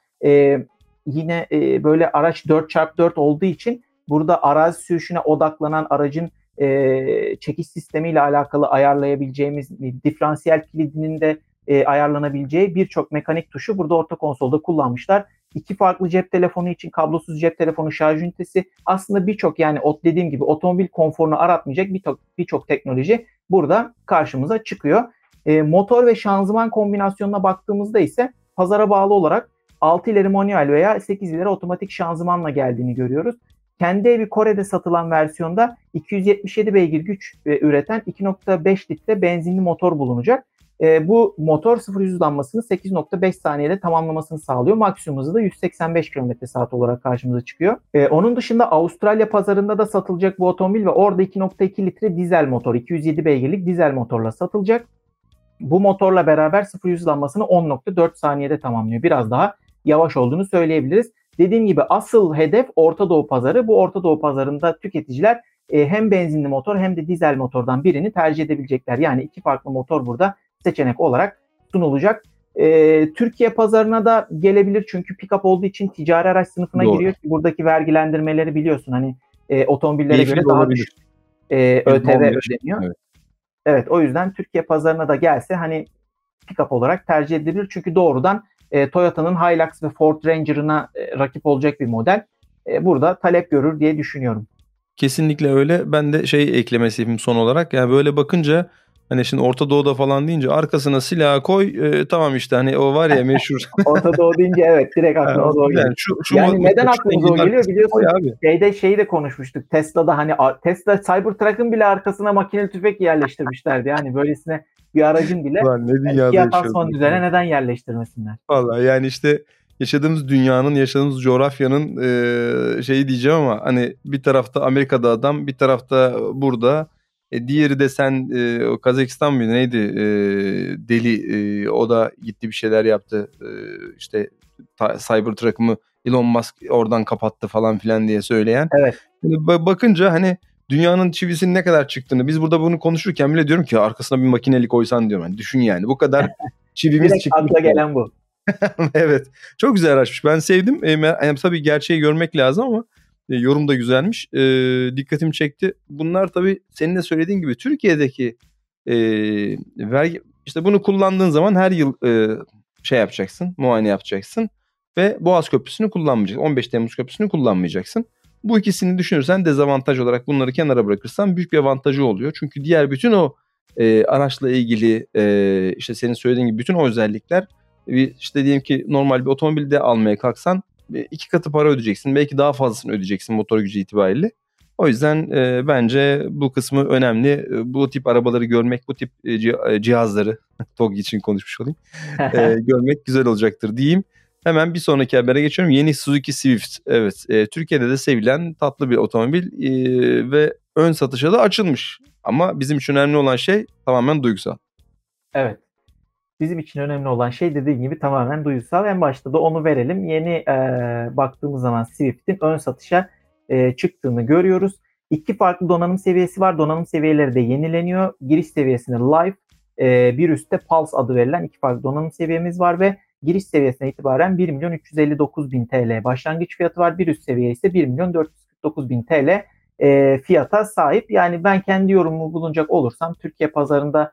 Speaker 2: böyle araç 4x4 olduğu için burada arazi sürüşüne odaklanan aracın çekiş sistemiyle alakalı ayarlayabileceğimiz diferansiyel kilidinin de ayarlanabileceği birçok mekanik tuşu burada orta konsolda kullanmışlar. 2 farklı cep telefonu için kablosuz cep telefonu şarj ünitesi, aslında birçok yani dediğim gibi otomobil konforunu aratmayacak birçok teknoloji burada karşımıza çıkıyor. Motor ve şanzıman kombinasyonuna baktığımızda ise pazara bağlı olarak 6 ileri manuel veya 8 ileri otomatik şanzımanla geldiğini görüyoruz. Kendi evi Kore'de satılan versiyonda 277 beygir güç üreten 2.5 litre benzinli motor bulunacak. Bu motor 0-100 hızlanmasını 8.5 saniyede tamamlamasını sağlıyor. Maksimum hızı da 185 km/saat olarak karşımıza çıkıyor. Onun dışında Avustralya pazarında da satılacak bu otomobil ve orada 2.2 litre dizel motor, 207 beygirlik dizel motorla satılacak. Bu motorla beraber 0-100 hızlanmasını 10.4 saniyede tamamlıyor. Biraz daha yavaş olduğunu söyleyebiliriz. Dediğim gibi asıl hedef Orta Doğu pazarı. Bu Orta Doğu pazarında tüketiciler hem benzinli motor hem de dizel motordan birini tercih edebilecekler. Yani iki farklı motor burada seçenek olarak sunulacak. Türkiye pazarına da gelebilir çünkü pick-up olduğu için ticari araç sınıfına
Speaker 1: Doğru.
Speaker 2: giriyor. Buradaki vergilendirmeleri biliyorsun hani otomobillere
Speaker 1: Keyifli
Speaker 2: göre daha
Speaker 1: olabilir.
Speaker 2: düşük ÖTV ödeniyor.
Speaker 1: Evet.
Speaker 2: Evet, o yüzden Türkiye pazarına da gelse hani pick-up olarak tercih edilebilir. Çünkü doğrudan Toyota'nın Hilux ve Ford Ranger'ına rakip olacak bir model. Burada talep görür diye düşünüyorum.
Speaker 1: Kesinlikle öyle. Ben de eklemesi yapayım son olarak. Yani böyle bakınca hani şimdi Orta Doğu'da falan deyince arkasına silah koy. Tamam işte hani o var ya meşhur.
Speaker 2: Orta Doğu deyince evet direkt aklımıza o geliyor.
Speaker 1: Yani
Speaker 2: Yani neden aklımıza o geliyor biliyorsun?
Speaker 1: Abi.
Speaker 2: Şeyi de konuşmuştuk. Tesla'da hani Tesla Cybertruck'ın bile arkasına makineli tüfek yerleştirmişlerdi. Yani böylesine bir aracın bile fiyat asman üzerine neden yerleştirmesinler?
Speaker 1: Vallahi yani işte yaşadığımız dünyanın, yaşadığımız coğrafyanın şeyi diyeceğim ama hani bir tarafta Amerika'da adam, bir tarafta burada. Diğeri de sen o Kazakistan mıydı neydi? Deli o da gitti bir şeyler yaptı. İşte Cybertruck'ımı Elon Musk oradan kapattı falan filan diye söyleyen.
Speaker 2: Evet.
Speaker 1: Bakınca hani dünyanın çivisinin ne kadar çıktığını biz burada bunu konuşurken bile diyorum ki arkasına bir makineli koysan diyorum. Yani düşün yani bu kadar çivimiz
Speaker 2: direkt
Speaker 1: çıkmış.
Speaker 2: Akla gelen bu.
Speaker 1: Evet. Çok güzel araçmış. Ben sevdim. Yani tabii gerçeği görmek lazım ama yorum da güzelmiş. Dikkatimi çekti. Bunlar tabii senin de söylediğin gibi Türkiye'deki vergi işte bunu kullandığın zaman her yıl yapacaksın. Muayene yapacaksın. Ve Boğaz Köprüsü'nü kullanmayacaksın. 15 Temmuz Köprüsü'nü kullanmayacaksın. Bu ikisini düşünürsen dezavantaj olarak bunları kenara bırakırsan büyük bir avantajı oluyor. Çünkü diğer bütün o araçla ilgili işte senin söylediğin gibi bütün o özellikler işte diyelim ki normal bir otomobilde almaya kalksan 2 katı para ödeyeceksin. Belki daha fazlasını ödeyeceksin motor gücü itibariyle. O yüzden bence bu kısmı önemli. Bu tip arabaları görmek, bu tip cihazları TOG için konuşmuş olayım. Görmek güzel olacaktır diyeyim. Hemen bir sonraki habere geçiyorum. Yeni Suzuki Swift. Evet, Türkiye'de de sevilen tatlı bir otomobil ve ön satışa da açılmış. Ama bizim için önemli olan şey tamamen duygusal.
Speaker 2: Evet. Bizim için önemli olan şey dediğim gibi tamamen duygusal. En başta da onu verelim. Yeni baktığımız zaman Swift'in ön satışa çıktığını görüyoruz. İki farklı donanım seviyesi var. Donanım seviyeleri de yenileniyor. Giriş seviyesinde Live, bir üstte Pulse adı verilen iki farklı donanım seviyemiz var ve giriş seviyesine itibaren 1.359.000 TL başlangıç fiyatı var. Bir üst seviye ise 1.449.000 TL fiyata sahip. Yani ben kendi yorumumu bulunacak olursam Türkiye pazarında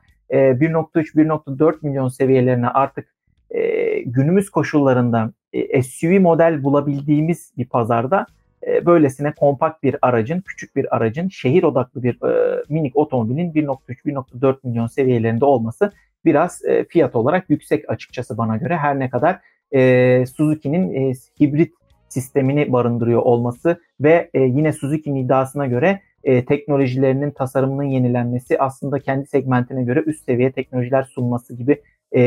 Speaker 2: 1.3-1.4 milyon seviyelerine artık günümüz koşullarında SUV model bulabildiğimiz bir pazarda böylesine kompakt bir aracın, küçük bir aracın, şehir odaklı bir minik otomobilin 1.3-1.4 milyon seviyelerinde olması biraz fiyat olarak yüksek açıkçası bana göre. Her ne kadar Suzuki'nin hibrit sistemini barındırıyor olması ve yine Suzuki'nin iddiasına göre teknolojilerinin tasarımının yenilenmesi aslında kendi segmentine göre üst seviye teknolojiler sunması gibi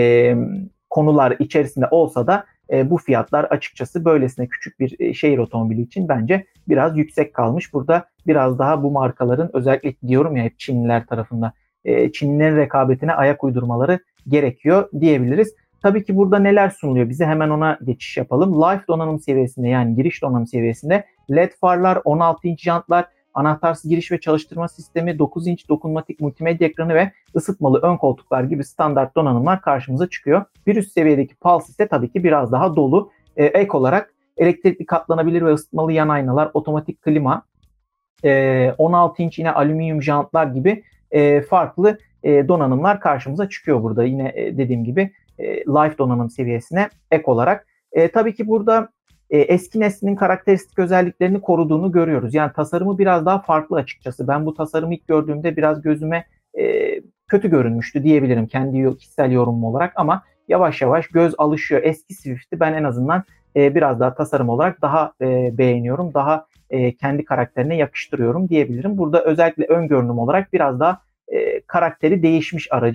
Speaker 2: konular içerisinde olsa da bu fiyatlar açıkçası böylesine küçük bir şehir otomobili için bence biraz yüksek kalmış. Burada biraz daha bu markaların özellikle diyorum ya hep Çinliler tarafında Çinlilerin rekabetine ayak uydurmaları gerekiyor diyebiliriz. Tabii ki burada neler sunuluyor bize hemen ona geçiş yapalım. Live donanım seviyesinde yani giriş donanım seviyesinde LED farlar, 16 inç jantlar, anahtarsız giriş ve çalıştırma sistemi, 9 inç dokunmatik multimedya ekranı ve ısıtmalı ön koltuklar gibi standart donanımlar karşımıza çıkıyor. Bir üst seviyedeki Pulse ise tabii ki biraz daha dolu. Ek olarak elektrikli katlanabilir ve ısıtmalı yan aynalar, otomatik klima, 16 inç yine alüminyum jantlar gibi farklı donanımlar karşımıza çıkıyor burada. Yine dediğim gibi Live donanım seviyesine ek olarak. Tabii ki burada eski neslinin karakteristik özelliklerini koruduğunu görüyoruz. Yani tasarımı biraz daha farklı açıkçası. Ben bu tasarımı ilk gördüğümde biraz gözüme kötü görünmüştü diyebilirim kendi kişisel yorumum olarak ama yavaş yavaş göz alışıyor. Eski Swift'i ben en azından biraz daha tasarım olarak daha beğeniyorum. Daha kendi karakterine yakıştırıyorum diyebilirim. Burada özellikle ön görünüm olarak biraz daha karakteri değişmiş aracın.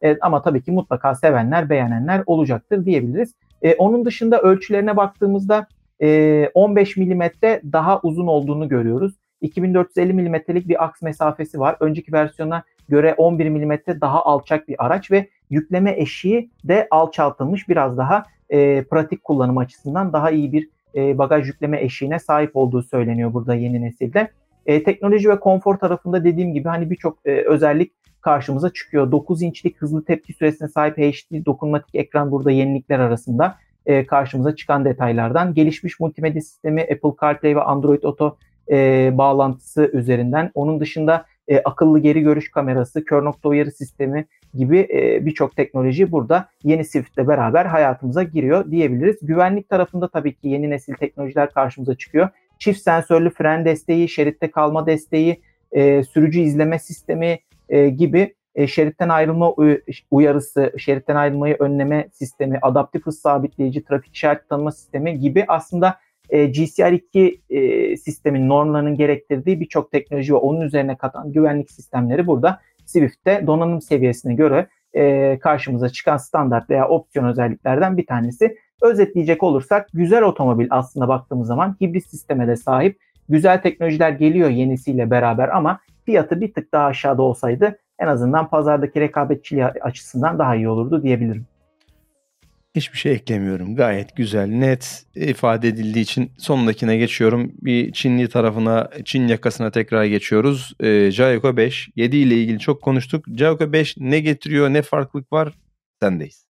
Speaker 2: Ama tabii ki mutlaka sevenler, beğenenler olacaktır diyebiliriz. Onun dışında ölçülerine baktığımızda 15 milimetre daha uzun olduğunu görüyoruz. 2450 milimetrelik bir aks mesafesi var. Önceki versiyona göre 11 milimetre daha alçak bir araç ve yükleme eşiği de alçaltılmış. Biraz daha pratik kullanım açısından daha iyi bir bagaj yükleme eşiğine sahip olduğu söyleniyor burada yeni nesilde. Teknoloji ve konfor tarafında dediğim gibi hani birçok özellik karşımıza çıkıyor. 9 inçlik hızlı tepki süresine sahip HD dokunmatik ekran burada yenilikler arasında karşımıza çıkan detaylardan. Gelişmiş multimedya sistemi, Apple CarPlay ve Android Auto bağlantısı üzerinden. Onun dışında akıllı geri görüş kamerası, kör nokta uyarı sistemi gibi birçok teknoloji burada yeni Swift'le beraber hayatımıza giriyor diyebiliriz. Güvenlik tarafında tabii ki yeni nesil teknolojiler karşımıza çıkıyor. Çift sensörlü fren desteği, şeritte kalma desteği, sürücü izleme sistemi gibi şeritten ayrılma uyarısı, şeritten ayrılmayı önleme sistemi, adaptif hız sabitleyici, trafik işaret tanıma sistemi gibi aslında GCR2 sistemin normlarının gerektirdiği birçok teknoloji ve onun üzerine katan güvenlik sistemleri burada Swift'te donanım seviyesine göre karşımıza çıkan standart veya opsiyon özelliklerden bir tanesi. Özetleyecek olursak güzel otomobil aslında baktığımız zaman hibrit sisteme de sahip. Güzel teknolojiler geliyor yenisiyle beraber ama fiyatı bir tık daha aşağıda olsaydı en azından pazardaki rekabetçiliği açısından daha iyi olurdu diyebilirim.
Speaker 1: Hiçbir şey eklemiyorum. Gayet güzel, net ifade edildiği için sonundakine geçiyorum. Bir Çinli tarafına, Çin yakasına tekrar geçiyoruz. Jayco 5, 7 ile ilgili çok konuştuk. Jayco 5 ne getiriyor, ne farklılık var? Sendeyiz.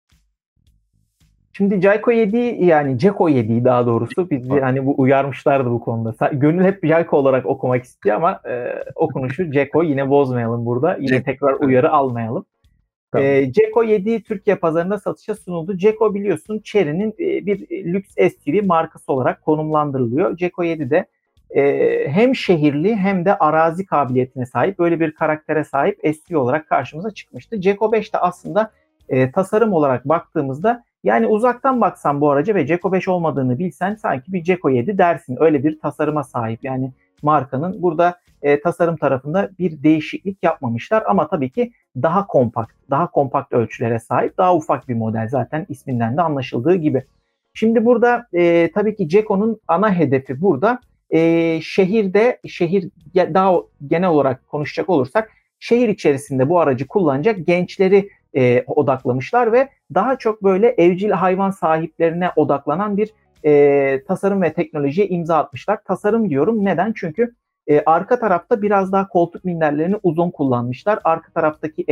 Speaker 2: Şimdi Jayco 7 yani Ceko 7'yi daha doğrusu bizi hani bu uyarmışlardı bu konuda. Gönül hep Jayco olarak okumak istiyor ama okunuşu Ceko, yine bozmayalım burada. Yine tekrar uyarı almayalım. Tamam. Ceko 7 Türkiye pazarında satışa sunuldu. Ceko biliyorsun Chery'nin bir lüks SUV markası olarak konumlandırılıyor. Ceko 7 de hem şehirli hem de arazi kabiliyetine sahip böyle bir karaktere sahip SUV olarak karşımıza çıkmıştı. Ceko 5 de aslında tasarım olarak baktığımızda yani uzaktan baksan bu araca ve Ceko 5 olmadığını bilsen sanki bir Ceko 7 dersin. Öyle bir tasarıma sahip yani markanın burada tasarım tarafında bir değişiklik yapmamışlar ama tabii ki daha kompakt ölçülere sahip, daha ufak bir model zaten isminden de anlaşıldığı gibi. Şimdi burada tabii ki Ceko'nun ana hedefi burada şehir daha genel olarak konuşacak olursak şehir içerisinde bu aracı kullanacak gençleri odaklamışlar ve daha çok böyle evcil hayvan sahiplerine odaklanan bir tasarım ve teknolojiye imza atmışlar. Tasarım diyorum neden? Çünkü arka tarafta biraz daha koltuk minderlerini uzun kullanmışlar. Arka taraftaki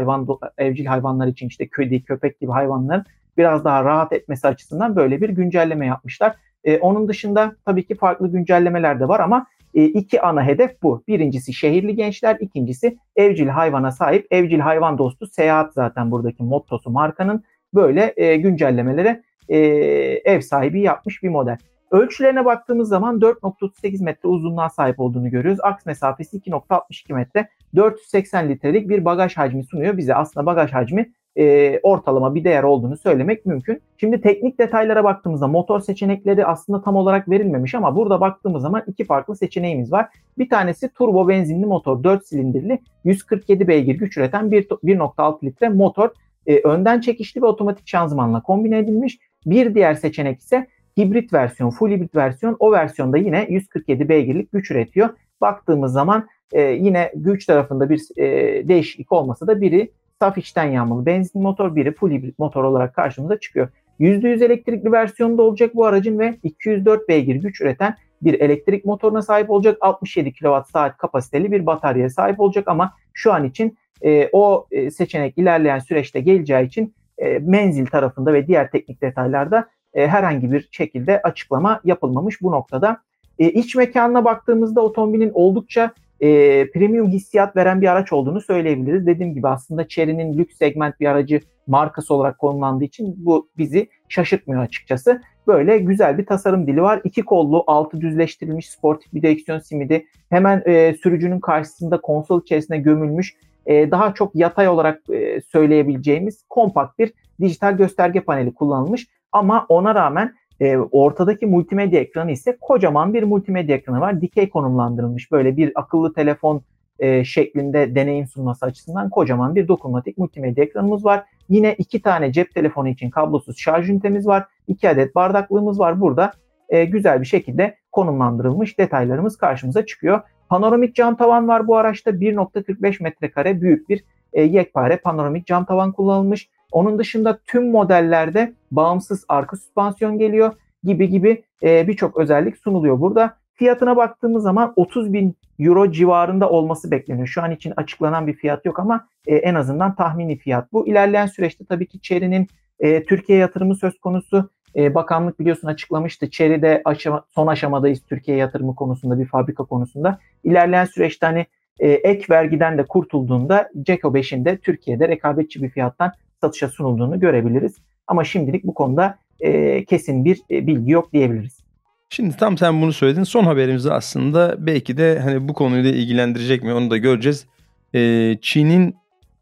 Speaker 2: evcil hayvanlar için işte kedi, köpek gibi hayvanların biraz daha rahat etmesi açısından böyle bir güncelleme yapmışlar. Onun dışında tabii ki farklı güncellemeler de var ama iki ana hedef bu. Birincisi şehirli gençler, ikincisi evcil hayvana sahip, evcil hayvan dostu seyahat zaten buradaki mottosu markanın. Böyle güncellemelere ev sahibi yapmış bir model. Ölçülerine baktığımız zaman 4.38 metre uzunluğa sahip olduğunu görüyoruz. Aks mesafesi 2.62 metre. 480 litrelik bir bagaj hacmi sunuyor bize. Aslında bagaj hacmi ortalama bir değer olduğunu söylemek mümkün. Şimdi teknik detaylara baktığımızda motor seçenekleri aslında tam olarak verilmemiş ama burada baktığımız zaman iki farklı seçeneğimiz var. Bir tanesi turbo benzinli motor 4 silindirli 147 beygir güç üreten 1.6 litre motor. Önden çekişli ve otomatik şanzımanla kombine edilmiş. Bir diğer seçenek ise hibrit versiyon, full hibrit versiyon. O versiyonda yine 147 beygirlik güç üretiyor. Baktığımız zaman yine güç tarafında bir değişiklik olmasa da biri saf içten yanmalı benzinli motor, biri full hibrit motor olarak karşımıza çıkıyor. %100 elektrikli versiyonda olacak bu aracın ve 204 beygir güç üreten bir elektrik motoruna sahip olacak. 67 kWh kapasiteli bir bataryaya sahip olacak ama şu an için o seçenek ilerleyen süreçte geleceği için menzil tarafında ve diğer teknik detaylarda herhangi bir şekilde açıklama yapılmamış bu noktada. İç mekanına baktığımızda otomobilin oldukça premium hissiyat veren bir araç olduğunu söyleyebiliriz. Dediğim gibi aslında Chery'nin lüks segment bir aracı markası olarak konumlandığı için bu bizi şaşırtmıyor açıkçası. Böyle güzel bir tasarım dili var. İki kollu, altı düzleştirilmiş sportif bir direksiyon simidi. Hemen sürücünün karşısında konsol içerisine gömülmüş daha çok yatay olarak söyleyebileceğimiz kompakt bir dijital gösterge paneli kullanılmış. Ama ona rağmen ortadaki multimedya ekranı ise kocaman bir multimedya ekranı var. Dikey konumlandırılmış böyle bir akıllı telefon şeklinde deneyim sunması açısından kocaman bir dokunmatik multimedya ekranımız var. Yine 2 tane cep telefonu için kablosuz şarj ünitemiz var. 2 adet bardaklığımız var. Burada güzel bir şekilde konumlandırılmış detaylarımız karşımıza çıkıyor. Panoramik cam tavan var bu araçta. 1.45 metrekare büyük bir yekpare panoramik cam tavan kullanılmış. Onun dışında tüm modellerde bağımsız arka süspansiyon geliyor gibi birçok özellik sunuluyor burada. Fiyatına baktığımız zaman 30.000 euro civarında olması bekleniyor. Şu an için açıklanan bir fiyat yok ama en azından tahmini fiyat bu. İlerleyen süreçte tabii ki Chery'nin Türkiye yatırımı söz konusu. Bakanlık biliyorsun açıklamıştı. Chery'de son aşamadayız Türkiye yatırımı konusunda, bir fabrika konusunda. İlerleyen süreçte hani ek vergiden de kurtulduğunda Ceko 5'in de Türkiye'de rekabetçi bir fiyattan satışa sunulduğunu görebiliriz. Ama şimdilik bu konuda kesin bir bilgi yok diyebiliriz.
Speaker 1: Şimdi tam sen bunu söyledin. Son haberimiz aslında belki de hani bu konuyla ilgilendirecek mi onu da göreceğiz. Çin'in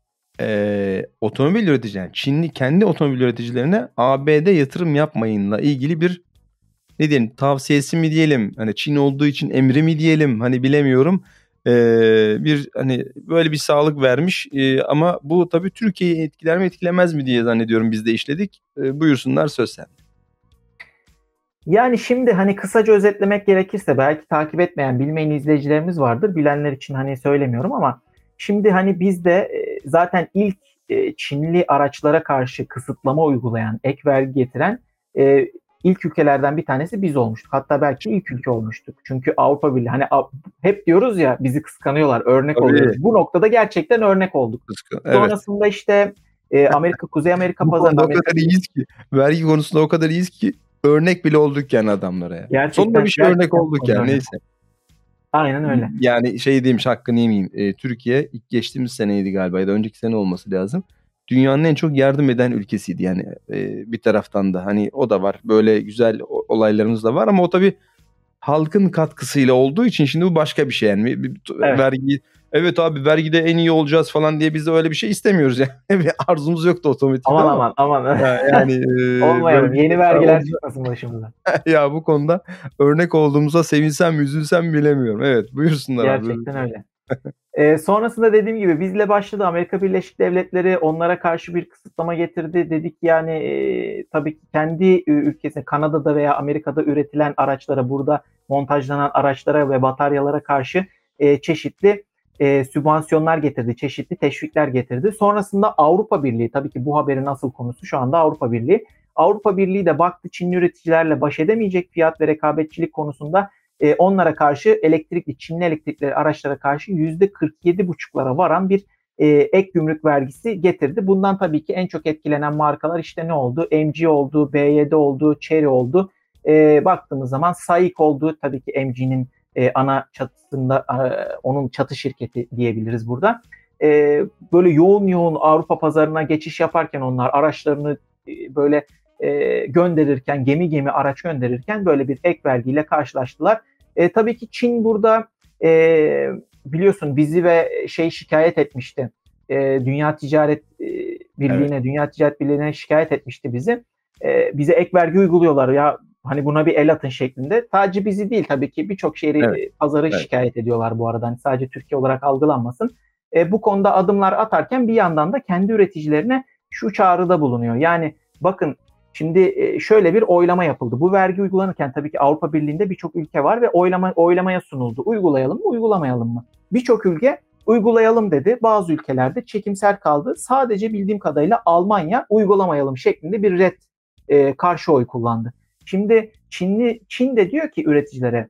Speaker 1: otomobil üreticileri, Çinli kendi otomobil üreticilerine ABD yatırım yapmayınla ilgili bir ne diyelim tavsiyesi mi diyelim, hani Çin olduğu için emri mi diyelim, hani bilemiyorum. Bir hani böyle bir sağlık vermiş ama bu tabii Türkiye'yi etkiler mi etkilemez mi diye zannediyorum biz de işledik. Buyursunlar, söz sen.
Speaker 2: Yani şimdi hani kısaca özetlemek gerekirse belki takip etmeyen, bilmeyen izleyicilerimiz vardır. Bilenler için hani söylemiyorum ama şimdi hani biz de zaten ilk Çinli araçlara karşı kısıtlama uygulayan, ek vergi getiren ilk ülkelerden bir tanesi biz olmuştuk. Hatta belki ilk ülke olmuştuk. Çünkü Avrupa Birliği hani hep diyoruz ya bizi kıskanıyorlar, örnek
Speaker 1: Tabii.
Speaker 2: oluyoruz. Bu noktada gerçekten örnek olduk.
Speaker 1: Evet.
Speaker 2: Sonrasında işte Kuzey Amerika
Speaker 1: Bu
Speaker 2: pazarına...
Speaker 1: konuda o kadar iyiyiz ki, vergi konusunda o kadar iyiyiz ki örnek bile olduk yani adamlara ya.
Speaker 2: Gerçekten,
Speaker 1: sonunda bir şey örnek olduk yani, neyse.
Speaker 2: Aynen öyle.
Speaker 1: Yani şey diyeyim, hakkını yemeyeyim. Türkiye ilk geçtiğimiz seneydi galiba ya da önceki sene olması lazım. Dünyanın en çok yardım eden ülkesiydi yani bir taraftan da. Hani o da var, böyle güzel olaylarımız da var ama o tabii halkın katkısıyla olduğu için şimdi bu başka bir şey yani.
Speaker 2: Evet.
Speaker 1: Vergi, evet abi vergide en iyi olacağız falan diye biz de öyle bir şey istemiyoruz yani. Bir arzumuz yoktu otomatik
Speaker 2: aman.
Speaker 1: yani
Speaker 2: olmayalım. Yeni vergiler çıkmasın başımıza.
Speaker 1: Ya bu konuda örnek olduğumuza sevinsem mi üzülsem mi bilemiyorum. Evet, buyursunlar
Speaker 2: gerçekten
Speaker 1: abi.
Speaker 2: Öyle. Sonrasında dediğim gibi bizle başladı. Amerika Birleşik Devletleri onlara karşı bir kısıtlama getirdi. Dedik yani tabii ki kendi ülkesinde Kanada'da veya Amerika'da üretilen araçlara, burada montajlanan araçlara ve bataryalara karşı çeşitli sübvansiyonlar getirdi, çeşitli teşvikler getirdi. Sonrasında Avrupa Birliği, tabii ki bu haberin asıl konusu şu anda Avrupa Birliği. Avrupa Birliği de baktı Çinli üreticilerle baş edemeyecek fiyat ve rekabetçilik konusunda onlara karşı Çinli elektrikli araçlara karşı %47,5'lara varan bir ek gümrük vergisi getirdi. Bundan tabii ki en çok etkilenen markalar işte ne oldu? MG oldu, BYD oldu, Chery oldu. Baktığımız zaman SAIC oldu. Tabii ki MG'nin ana çatısında onun çatı şirketi diyebiliriz burada. Böyle yoğun Avrupa pazarına geçiş yaparken onlar araçlarını böyle gönderirken, gemi araç gönderirken böyle bir ek vergiyle karşılaştılar. Tabii ki Çin burada biliyorsun bizi ve şikayet etmişti. Dünya Ticaret Birliği'ne, evet. Dünya Ticaret Birliği'ne şikayet etmişti bizi. Bize ek vergi uyguluyorlar ya, hani buna bir el atın şeklinde. Sadece bizi değil tabii ki birçok şehri, pazarı şikayet ediyorlar bu arada. Hani sadece Türkiye olarak algılanmasın. Bu konuda adımlar atarken bir yandan da kendi üreticilerine şu çağrıda bulunuyor. Yani bakın şimdi şöyle bir oylama yapıldı. Bu vergi uygulanırken tabii ki Avrupa Birliği'nde birçok ülke var ve oylamaya sunuldu. Uygulayalım mı, uygulamayalım mı? Birçok ülke uygulayalım dedi. Bazı ülkelerde çekimser kaldı. Sadece bildiğim kadarıyla Almanya uygulamayalım şeklinde bir karşı oy kullandı. Şimdi Çin de diyor ki üreticilere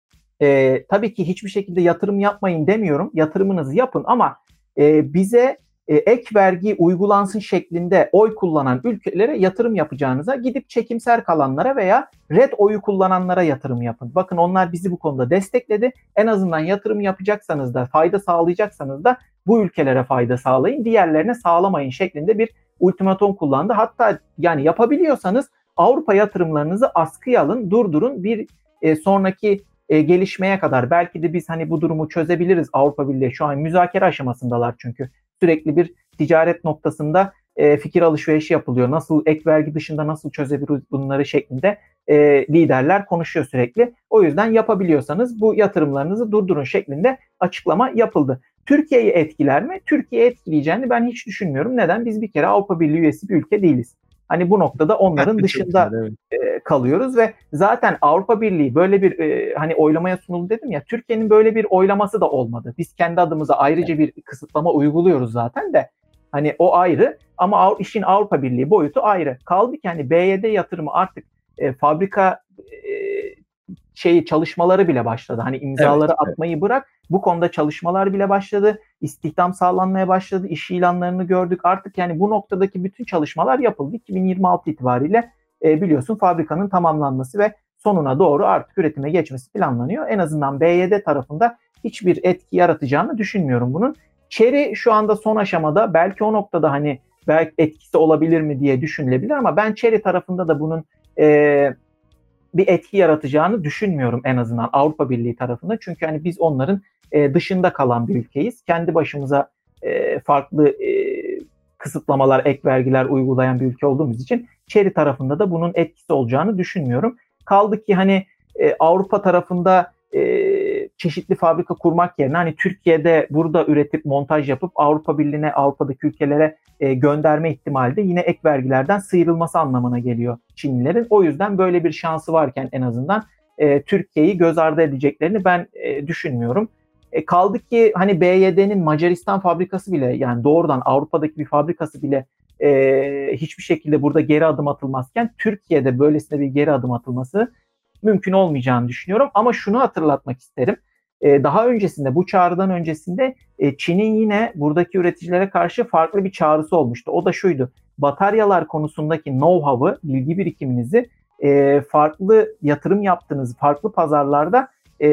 Speaker 2: tabii ki hiçbir şekilde yatırım yapmayın demiyorum. Yatırımınızı yapın ama bize ek vergi uygulansın şeklinde oy kullanan ülkelere yatırım yapacağınıza gidip çekimser kalanlara veya red oyu kullananlara yatırım yapın. Bakın onlar bizi bu konuda destekledi. En azından yatırım yapacaksanız da, fayda sağlayacaksanız da bu ülkelere fayda sağlayın, diğerlerine sağlamayın şeklinde bir ultimatom kullandı. Hatta yani yapabiliyorsanız Avrupa yatırımlarınızı askıya alın, durdurun, bir sonraki gelişmeye kadar belki de biz hani bu durumu çözebiliriz. Avrupa Birliği şu an müzakere aşamasındalar çünkü. Sürekli bir ticaret noktasında fikir alışverişi yapılıyor. Nasıl ek vergi dışında nasıl çözebiliriz bunları şeklinde liderler konuşuyor sürekli. O yüzden yapabiliyorsanız bu yatırımlarınızı durdurun şeklinde açıklama yapıldı. Türkiye'yi etkiler mi? Türkiye'yi etkileyeceğini ben hiç düşünmüyorum. Neden? Biz bir kere Avrupa Birliği üyesi bir ülke değiliz. Hani bu noktada onların dışında kalıyoruz ve zaten Avrupa Birliği böyle bir hani oylamaya sunuldu dedim ya, Türkiye'nin böyle bir oylaması da olmadı. Biz kendi adımıza ayrıca bir kısıtlama uyguluyoruz zaten de hani o ayrı ama işin Avrupa Birliği boyutu ayrı. Kaldı ki hani BYD yatırımı artık fabrika çalışmaları bile başladı. Hani imzaları atmayı bırak, bu konuda çalışmalar bile başladı. İstihdam sağlanmaya başladı. İş ilanlarını gördük. Artık yani bu noktadaki bütün çalışmalar yapıldı. 2026 itibariyle biliyorsun fabrikanın tamamlanması ve sonuna doğru artık üretime geçmesi planlanıyor. En azından BYD tarafında hiçbir etki yaratacağını düşünmüyorum bunun. Chery şu anda son aşamada, belki o noktada hani belki etkisi olabilir mi diye düşünülebilir ama ben Chery tarafında da bunun bir etki yaratacağını düşünmüyorum en azından Avrupa Birliği tarafında. Çünkü hani biz onların dışında kalan bir ülkeyiz. Kendi başımıza farklı kısıtlamalar, ek vergiler uygulayan bir ülke olduğumuz için Chery tarafında da bunun etkisi olacağını düşünmüyorum. Kaldı ki hani Avrupa tarafında çeşitli fabrika kurmak yerine hani Türkiye'de burada üretip montaj yapıp Avrupa Birliği'ne, Avrupa'daki ülkelere gönderme ihtimali de yine ek vergilerden sıyrılması anlamına geliyor Çinlilerin. O yüzden böyle bir şansı varken en azından Türkiye'yi göz ardı edeceklerini ben düşünmüyorum. Kaldı ki hani BYD'nin Macaristan fabrikası bile, yani doğrudan Avrupa'daki bir fabrikası bile hiçbir şekilde burada geri adım atılmazken Türkiye'de böylesine bir geri adım atılması mümkün olmayacağını düşünüyorum. Ama şunu hatırlatmak isterim. Daha öncesinde, bu çağrıdan öncesinde Çin'in yine buradaki üreticilere karşı farklı bir çağrısı olmuştu. O da şuydu: bataryalar konusundaki know-how'ı, bilgi birikiminizi farklı yatırım yaptığınız farklı pazarlarda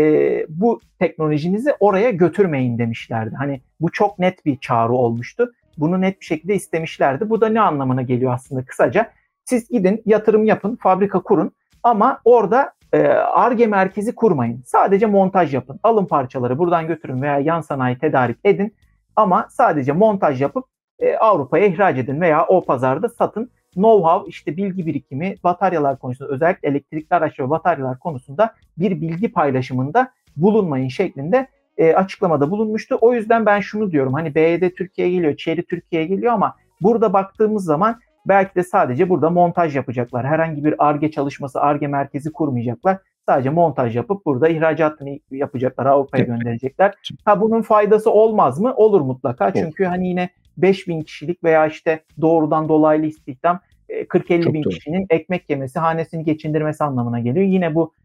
Speaker 2: bu teknolojinizi oraya götürmeyin demişlerdi. Hani bu çok net bir çağrı olmuştu. Bunu net bir şekilde istemişlerdi. Bu da ne anlamına geliyor aslında kısaca? Siz gidin, yatırım yapın, fabrika kurun ama orada Ar-Ge merkezi kurmayın. Sadece montaj yapın. Alın parçaları buradan götürün veya yan sanayi tedarik edin. Ama sadece montaj yapıp Avrupa'ya ihraç edin veya o pazarda satın. Know-how, işte bilgi birikimi, bataryalar konusunda, özellikle elektrikli araç ve bataryalar konusunda bir bilgi paylaşımında bulunmayın şeklinde açıklamada bulunmuştu. O yüzden ben şunu diyorum: hani BYD Türkiye'ye geliyor, Chery Türkiye'ye geliyor ama burada baktığımız zaman belki de sadece burada montaj yapacaklar. Herhangi bir Ar-Ge çalışması, Ar-Ge merkezi kurmayacaklar. Sadece montaj yapıp burada ihracatını yapacaklar, Avrupa'ya gönderecekler. Bunun faydası olmaz mı? Olur mutlaka. Çünkü hani yine 5.000 kişilik veya işte doğrudan dolaylı istihdam 40-50 bin kişinin ekmek yemesi, hanesini geçindirmesi anlamına geliyor. Yine bu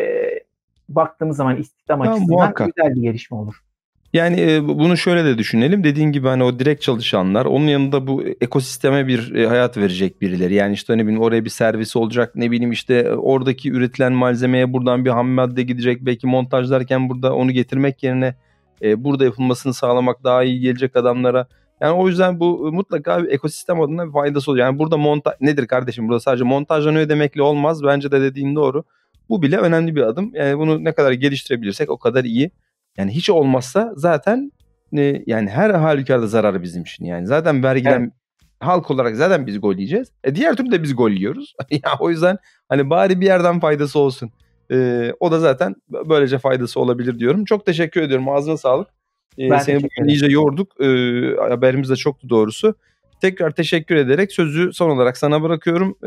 Speaker 2: baktığımız zaman istihdam açısından güzel bir gelişme olur.
Speaker 1: Yani bunu şöyle de düşünelim. Dediğin gibi hani o direkt çalışanlar, onun yanında bu ekosisteme bir hayat verecek birileri. Yani işte ne bileyim oraya bir servis olacak, ne bileyim işte oradaki üretilen malzemeye buradan bir ham madde gidecek. Belki montajlarken burada onu getirmek yerine burada yapılmasını sağlamak daha iyi gelecek adamlara. Yani o yüzden bu mutlaka bir ekosistem adına bir faydası oluyor. Yani burada nedir kardeşim? Burada sadece montajlanıyor demekle olmaz. Bence de dediğin doğru. Bu bile önemli bir adım. Yani bunu ne kadar geliştirebilirsek o kadar iyi. Yani hiç olmazsa zaten yani her halükarda zararı bizim için. Yani zaten vergiden halk olarak zaten biz gol yiyeceğiz. Diğer türlü de biz gol yiyoruz. Ya o yüzden hani bari bir yerden faydası olsun. O da zaten böylece faydası olabilir diyorum. Çok teşekkür ediyorum. Ağzına sağlık. Seni bugün iyice yorduk. Haberimiz de çoktu doğrusu. Tekrar teşekkür ederek sözü son olarak sana bırakıyorum.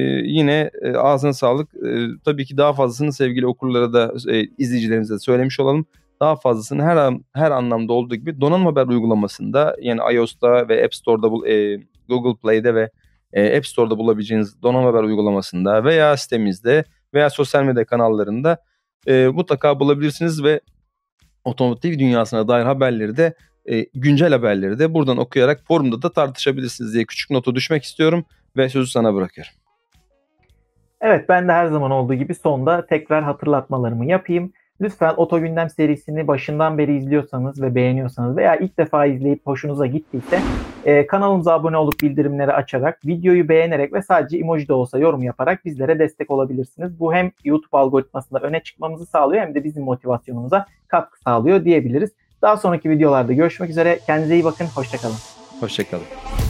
Speaker 1: Yine ağzına sağlık. Tabii ki daha fazlasını sevgili okurlara da izleyicilerimize de söylemiş olalım. Daha fazlasını her anlamda olduğu gibi Donanım Haber uygulamasında, yani iOS'ta ve App Store'da Google Play'de ve App Store'da bulabileceğiniz Donanım Haber uygulamasında veya sitemizde veya sosyal medya kanallarında mutlaka bulabilirsiniz ve otomotiv dünyasına dair haberleri de güncel haberleri de buradan okuyarak forumda da tartışabilirsiniz diye küçük notu düşmek istiyorum ve sözü sana bırakıyorum.
Speaker 2: Evet, ben de her zaman olduğu gibi sonda tekrar hatırlatmalarımı yapayım. Lütfen Oto Gündem serisini başından beri izliyorsanız ve beğeniyorsanız veya ilk defa izleyip hoşunuza gittiyse kanalımıza abone olup bildirimleri açarak, videoyu beğenerek ve sadece emoji de olsa yorum yaparak bizlere destek olabilirsiniz. Bu hem YouTube algoritmasında öne çıkmamızı sağlıyor hem de bizim motivasyonumuza katkı sağlıyor diyebiliriz. Daha sonraki videolarda görüşmek üzere. Kendinize iyi bakın. Hoşça kalın.
Speaker 1: Hoşça kalın.